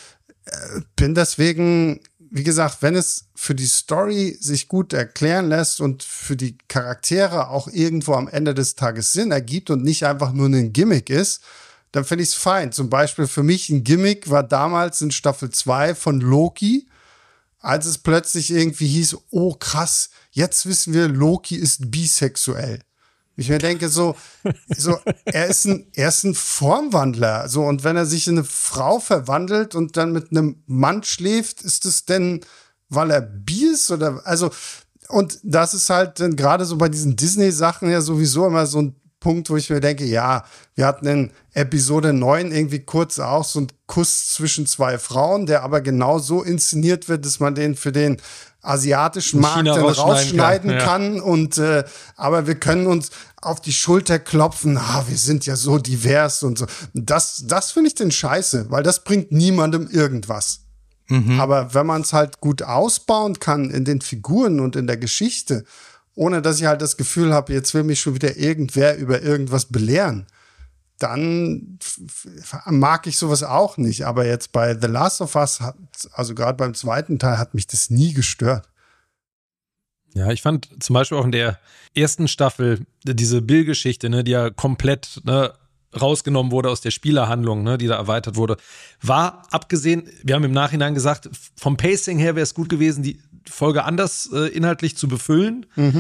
bin deswegen, wie gesagt, wenn es für die Story sich gut erklären lässt und für die Charaktere auch irgendwo am Ende des Tages Sinn ergibt und nicht einfach nur ein Gimmick ist, dann finde ich es fein. Zum Beispiel für mich ein Gimmick war damals in Staffel zwei von Loki, als es plötzlich irgendwie hieß, oh krass, jetzt wissen wir, Loki ist bisexuell. Ich mir denke so, so er ist ein, er ist ein Formwandler, so, und wenn er sich in eine Frau verwandelt und dann mit einem Mann schläft, ist es denn, weil er bi ist oder, also, und das ist halt dann gerade so bei diesen Disney-Sachen ja sowieso immer so ein Punkt, wo ich mir denke, ja, wir hatten in Episode neun irgendwie kurz auch so einen Kuss zwischen zwei Frauen, der aber genau so inszeniert wird, dass man den für den asiatischen Markt China dann rausschneiden rausschneiden kann, kann, ja. und äh, aber wir können uns auf die Schulter klopfen, ah, wir sind ja so divers und so. Das, das finde ich denn scheiße, weil das bringt niemandem irgendwas. Mhm. Aber wenn man es halt gut ausbauen kann in den Figuren und in der Geschichte, ohne dass ich halt das Gefühl habe, jetzt will mich schon wieder irgendwer über irgendwas belehren, dann f- f- mag ich sowas auch nicht. Aber jetzt bei The Last of Us, hat, also gerade beim zweiten Teil, hat mich das nie gestört. Ja, ich fand zum Beispiel auch in der ersten Staffel diese Bill-Geschichte, ne, die ja komplett ne, rausgenommen wurde aus der Spielerhandlung, ne, die da erweitert wurde, war abgesehen, wir haben im Nachhinein gesagt, vom Pacing her wäre es gut gewesen, die Folge anders äh, inhaltlich zu befüllen. Mhm.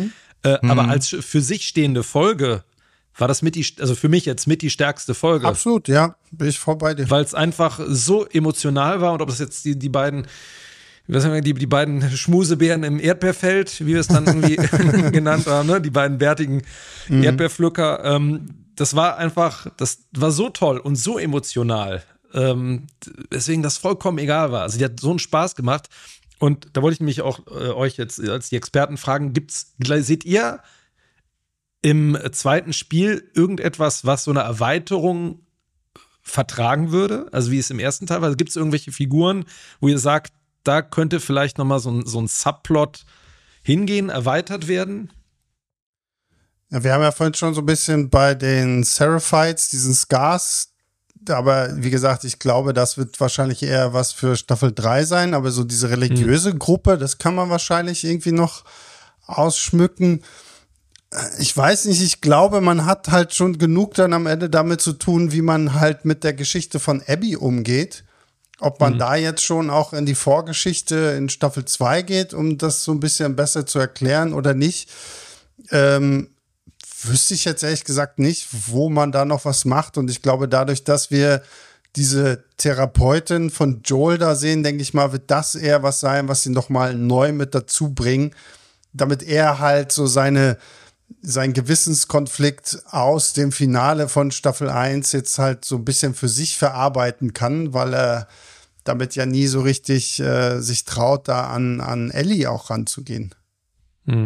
Äh, Mhm. Aber als für sich stehende Folge war das mit die, also für mich jetzt mit die stärkste Folge. Absolut, ja, bin ich voll bei dir. Weil es einfach so emotional war und ob das jetzt die, die beiden, wie sagen wir, die, die beiden Schmusebären im Erdbeerfeld, wie wir es dann irgendwie genannt haben, ne? Die beiden bärtigen Mhm. Erdbeerpflücker, ähm, das war einfach, das war so toll und so emotional, ähm, weswegen das vollkommen egal war. Also die hat so einen Spaß gemacht und da wollte ich mich auch äh, euch jetzt als die Experten fragen, gibt's, seht ihr im zweiten Spiel irgendetwas, was so eine Erweiterung vertragen würde? Also wie es im ersten Teil war? Also gibt es irgendwelche Figuren, wo ihr sagt, da könnte vielleicht nochmal so ein, so ein Subplot hingehen, erweitert werden? Ja, wir haben ja vorhin schon so ein bisschen bei den Seraphites, diesen Scars, aber wie gesagt, ich glaube, das wird wahrscheinlich eher was für Staffel drei sein, aber so diese religiöse mhm. Gruppe, das kann man wahrscheinlich irgendwie noch ausschmücken. Ich weiß nicht, ich glaube, man hat halt schon genug dann am Ende damit zu tun, wie man halt mit der Geschichte von Abby umgeht. Ob man mhm. da jetzt schon auch in die Vorgeschichte in Staffel zwei geht, um das so ein bisschen besser zu erklären oder nicht, ähm, wüsste ich jetzt ehrlich gesagt nicht, wo man da noch was macht. Und ich glaube, dadurch, dass wir diese Therapeutin von Joel da sehen, denke ich mal, wird das eher was sein, was sie nochmal neu mit dazu bringen, damit er halt so seine sein Gewissenskonflikt aus dem Finale von Staffel eins jetzt halt so ein bisschen für sich verarbeiten kann, weil er damit ja nie so richtig äh, sich traut, da an, an Ellie auch ranzugehen. Mhm.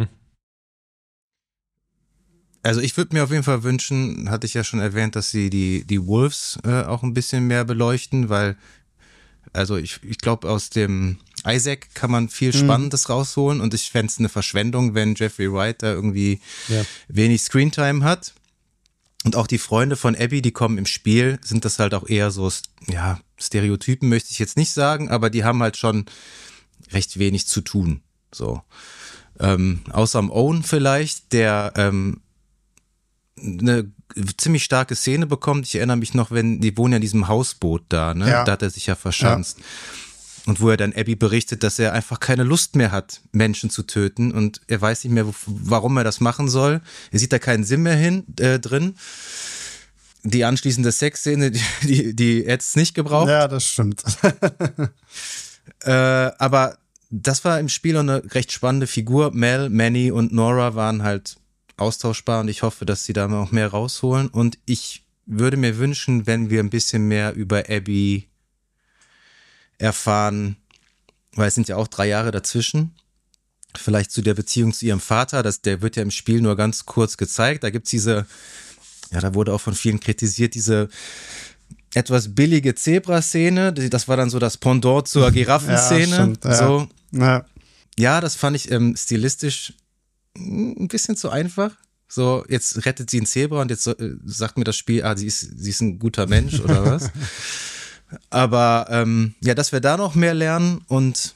Also ich würde mir auf jeden Fall wünschen, hatte ich ja schon erwähnt, dass sie die, die Wolves äh, auch ein bisschen mehr beleuchten, weil also ich, ich glaube, aus dem Isaac kann man viel Spannendes mhm. rausholen und ich fände es eine Verschwendung, wenn Jeffrey Wright da irgendwie ja. wenig Screentime hat. Und auch die Freunde von Abby, die kommen im Spiel, sind das halt auch eher so, ja, Stereotypen möchte ich jetzt nicht sagen, aber die haben halt schon recht wenig zu tun. So. Ähm, außer am Owen vielleicht, der ähm, eine ziemlich starke Szene bekommt. Ich erinnere mich noch, wenn, die wohnen ja in diesem Hausboot da, ne? Ja. Da hat er sich ja verschanzt. Ja. Und wo er dann Abby berichtet, dass er einfach keine Lust mehr hat, Menschen zu töten und er weiß nicht mehr, warum er das machen soll. Er sieht da keinen Sinn mehr hin, äh, drin. Die anschließende Sexszene, die, die, die hätte es nicht gebraucht. Ja, das stimmt. äh, aber das war im Spiel auch eine recht spannende Figur. Mel, Manny und Nora waren halt austauschbar und ich hoffe, dass sie da noch mehr rausholen. Und ich würde mir wünschen, wenn wir ein bisschen mehr über Abby erfahren, weil es sind ja auch drei Jahre dazwischen, vielleicht zu der Beziehung zu ihrem Vater, das, der wird ja im Spiel nur ganz kurz gezeigt, da gibt's diese, ja, da wurde auch von vielen kritisiert, diese etwas billige Zebra-Szene, das war dann so das Pendant zur Giraffenszene, ja, stimmt, ja. so. Ja. Ja, das fand ich ähm, stilistisch ein bisschen zu einfach. So, jetzt rettet sie ein Zebra und jetzt äh, sagt mir das Spiel, ah, sie ist, sie ist ein guter Mensch oder was? Aber ähm, ja, dass wir da noch mehr lernen und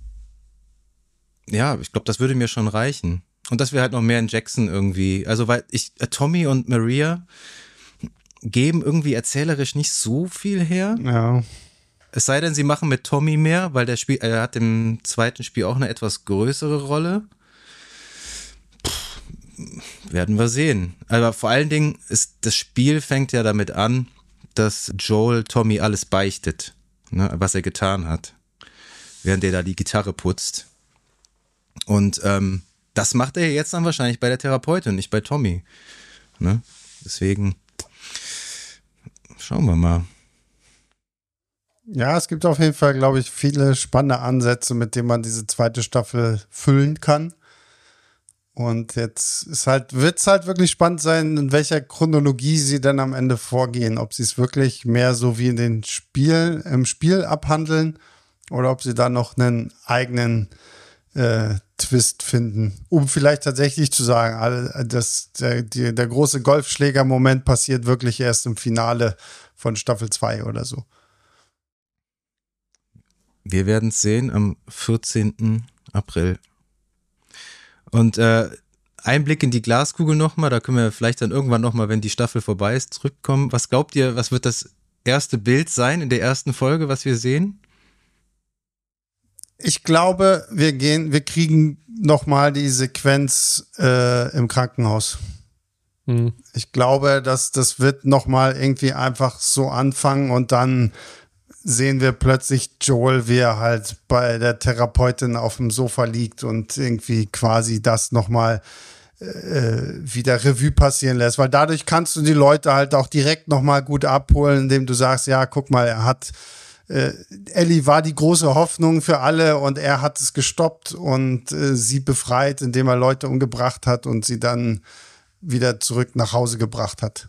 ja, ich glaube, das würde mir schon reichen. Und dass wir halt noch mehr in Jackson irgendwie, also weil ich, äh, Tommy und Maria geben irgendwie erzählerisch nicht so viel her. Ja. Es sei denn, sie machen mit Tommy mehr, weil der Spiel, er hat im zweiten Spiel auch eine etwas größere Rolle. Pff, werden wir sehen. Aber vor allen Dingen ist das Spiel fängt ja damit an, dass Joel Tommy alles beichtet, ne, was er getan hat, während er da die Gitarre putzt. Und ähm, das macht er jetzt dann wahrscheinlich bei der Therapeutin, nicht bei Tommy. Ne? Deswegen schauen wir mal. Ja, es gibt auf jeden Fall, glaube ich, viele spannende Ansätze, mit denen man diese zweite Staffel füllen kann. Und jetzt ist halt, wird es halt wirklich spannend sein, in welcher Chronologie sie dann am Ende vorgehen. Ob sie es wirklich mehr so wie in den Spielen, im Spiel abhandeln oder ob sie da noch einen eigenen äh, Twist finden, um vielleicht tatsächlich zu sagen, alle, das, der, die, der große Golfschläger-Moment passiert wirklich erst im Finale von Staffel zwei oder so. Wir werden es sehen am vierzehnten April. Und äh, ein Blick in die Glaskugel nochmal, da können wir vielleicht dann irgendwann nochmal, wenn die Staffel vorbei ist, zurückkommen. Was glaubt ihr, was wird das erste Bild sein in der ersten Folge, was wir sehen? Ich glaube, wir gehen, wir kriegen nochmal die Sequenz äh, im Krankenhaus. Hm. Ich glaube, dass das wird nochmal irgendwie einfach so anfangen und dann sehen wir plötzlich Joel, wie er halt bei der Therapeutin auf dem Sofa liegt und irgendwie quasi das nochmal äh, wieder Revue passieren lässt. Weil dadurch kannst du die Leute halt auch direkt nochmal gut abholen, indem du sagst, ja, guck mal, er hat äh, Ellie war die große Hoffnung für alle und er hat es gestoppt und äh, sie befreit, indem er Leute umgebracht hat und sie dann wieder zurück nach Hause gebracht hat.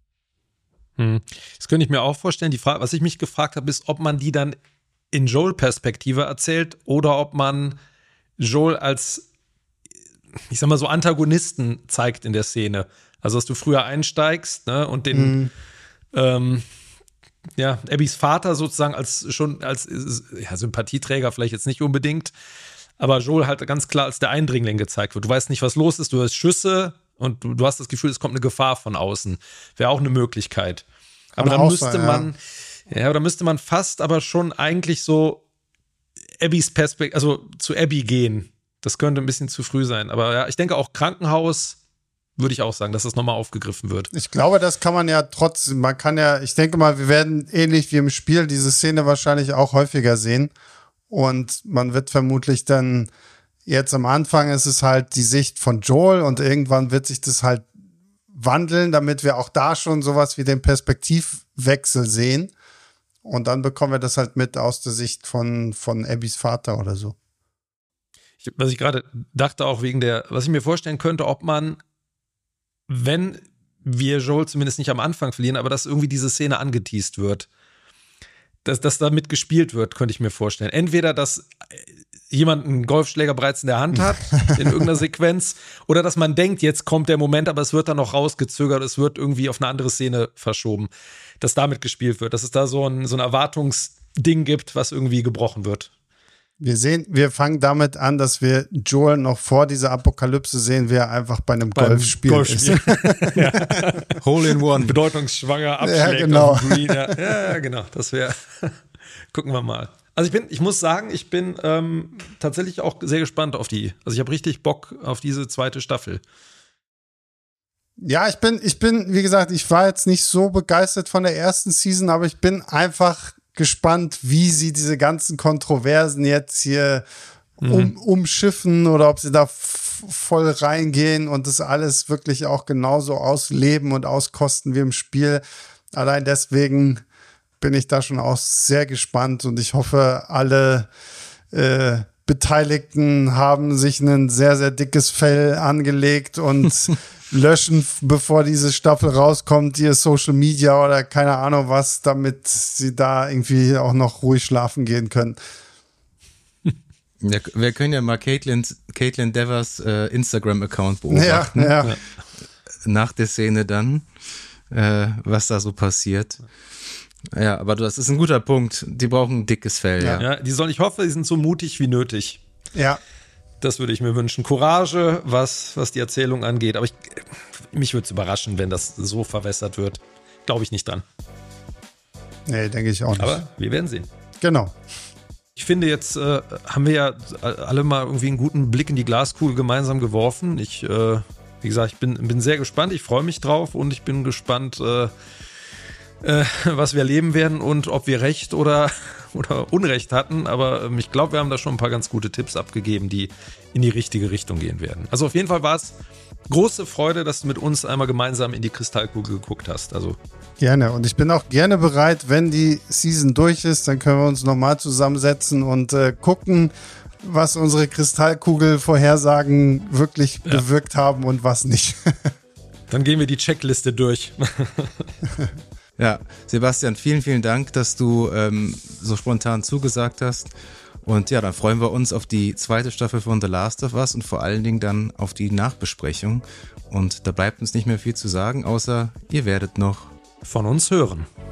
Das könnte ich mir auch vorstellen. Die Frage, was ich mich gefragt habe, ist, ob man die dann in Joel-Perspektive erzählt oder ob man Joel als, ich sag mal so, Antagonisten zeigt in der Szene. Also, dass du früher einsteigst, ne, und den, mhm. ähm, ja, Abbys Vater sozusagen als schon als ja, Sympathieträger vielleicht jetzt nicht unbedingt, aber Joel halt ganz klar als der Eindringling gezeigt wird. Du weißt nicht, was los ist, du hörst Schüsse und du, du hast das Gefühl, es kommt eine Gefahr von außen. Wäre auch eine Möglichkeit. Aber dann müsste sein, man, ja. ja, da müsste man fast aber schon eigentlich so Abbys Perspektive, also zu Abby gehen. Das könnte ein bisschen zu früh sein. Aber ja, ich denke auch Krankenhaus würde ich auch sagen, dass das nochmal aufgegriffen wird. Ich glaube, das kann man ja trotzdem, man kann ja, ich denke mal, wir werden ähnlich wie im Spiel diese Szene wahrscheinlich auch häufiger sehen. Und man wird vermutlich dann, jetzt am Anfang ist es halt die Sicht von Joel und irgendwann wird sich das halt wandeln, damit wir auch da schon sowas wie den Perspektivwechsel sehen. Und dann bekommen wir das halt mit aus der Sicht von, von Abbys Vater oder so. Ich, was ich gerade dachte, auch wegen der, was ich mir vorstellen könnte, ob man, wenn wir Joel zumindest nicht am Anfang verlieren, aber dass irgendwie diese Szene angeteast wird, dass, dass damit gespielt wird, könnte ich mir vorstellen. Entweder, dass jemand einen Golfschläger bereits in der Hand hat, in irgendeiner Sequenz, oder dass man denkt, jetzt kommt der Moment, aber es wird dann noch rausgezögert, es wird irgendwie auf eine andere Szene verschoben, dass damit gespielt wird, dass es da so ein, so ein Erwartungsding gibt, was irgendwie gebrochen wird. Wir sehen, wir fangen damit an, dass wir Joel noch vor dieser Apokalypse sehen, wie er einfach bei einem Beim Golfspiel, Golfspiel ist. Ja. Hole in One. Bedeutungsschwanger, Abschlägt ja, genau. auf Green. Ja, ja, genau. Das wäre, gucken wir mal. Also ich bin, ich muss sagen, ich bin ähm, tatsächlich auch sehr gespannt auf die. Also ich habe richtig Bock auf diese zweite Staffel. Ja, ich bin, ich bin, wie gesagt, ich war jetzt nicht so begeistert von der ersten Season, aber ich bin einfach gespannt, wie sie diese ganzen Kontroversen jetzt hier mhm. um, umschiffen oder ob sie da f- voll reingehen und das alles wirklich auch genauso ausleben und auskosten wie im Spiel. Allein deswegen bin ich da schon auch sehr gespannt und ich hoffe, alle äh, Beteiligten haben sich ein sehr, sehr dickes Fell angelegt und löschen, bevor diese Staffel rauskommt, ihr Social Media oder keine Ahnung was, damit sie da irgendwie auch noch ruhig schlafen gehen können. Ja, wir können ja mal Caitlin, Caitlin Devers äh, Instagram-Account beobachten. Ja, ja. Nach der Szene dann, äh, was da so passiert. Ja, aber das ist ein guter Punkt. Die brauchen ein dickes Fell, ja. Ja, die sollen, ich hoffe, die sind so mutig wie nötig. Ja. Das würde ich mir wünschen. Courage, was, was die Erzählung angeht. Aber ich, mich würde es überraschen, wenn das so verwässert wird. Glaube ich nicht dran. Nee, denke ich auch nicht. Aber wir werden sehen. Genau. Ich finde, jetzt äh, haben wir ja alle mal irgendwie einen guten Blick in die Glaskugel gemeinsam geworfen. Ich, äh, wie gesagt, ich bin, bin sehr gespannt. Ich freue mich drauf und ich bin gespannt, äh, äh, was wir erleben werden und ob wir Recht oder, oder Unrecht hatten. Aber ähm, ich glaube, wir haben da schon ein paar ganz gute Tipps abgegeben, die in die richtige Richtung gehen werden. Also auf jeden Fall war es große Freude, dass du mit uns einmal gemeinsam in die Kristallkugel geguckt hast. Also gerne. Und ich bin auch gerne bereit, wenn die Season durch ist, dann können wir uns nochmal zusammensetzen und äh, gucken, was unsere Kristallkugel-Vorhersagen wirklich ja. bewirkt haben und was nicht. Dann gehen wir die Checkliste durch. Ja, Sebastian, vielen, vielen Dank, dass du ähm, so spontan zugesagt hast. Und ja, dann freuen wir uns auf die zweite Staffel von The Last of Us und vor allen Dingen dann auf die Nachbesprechung. Und da bleibt uns nicht mehr viel zu sagen, außer ihr werdet noch von uns hören.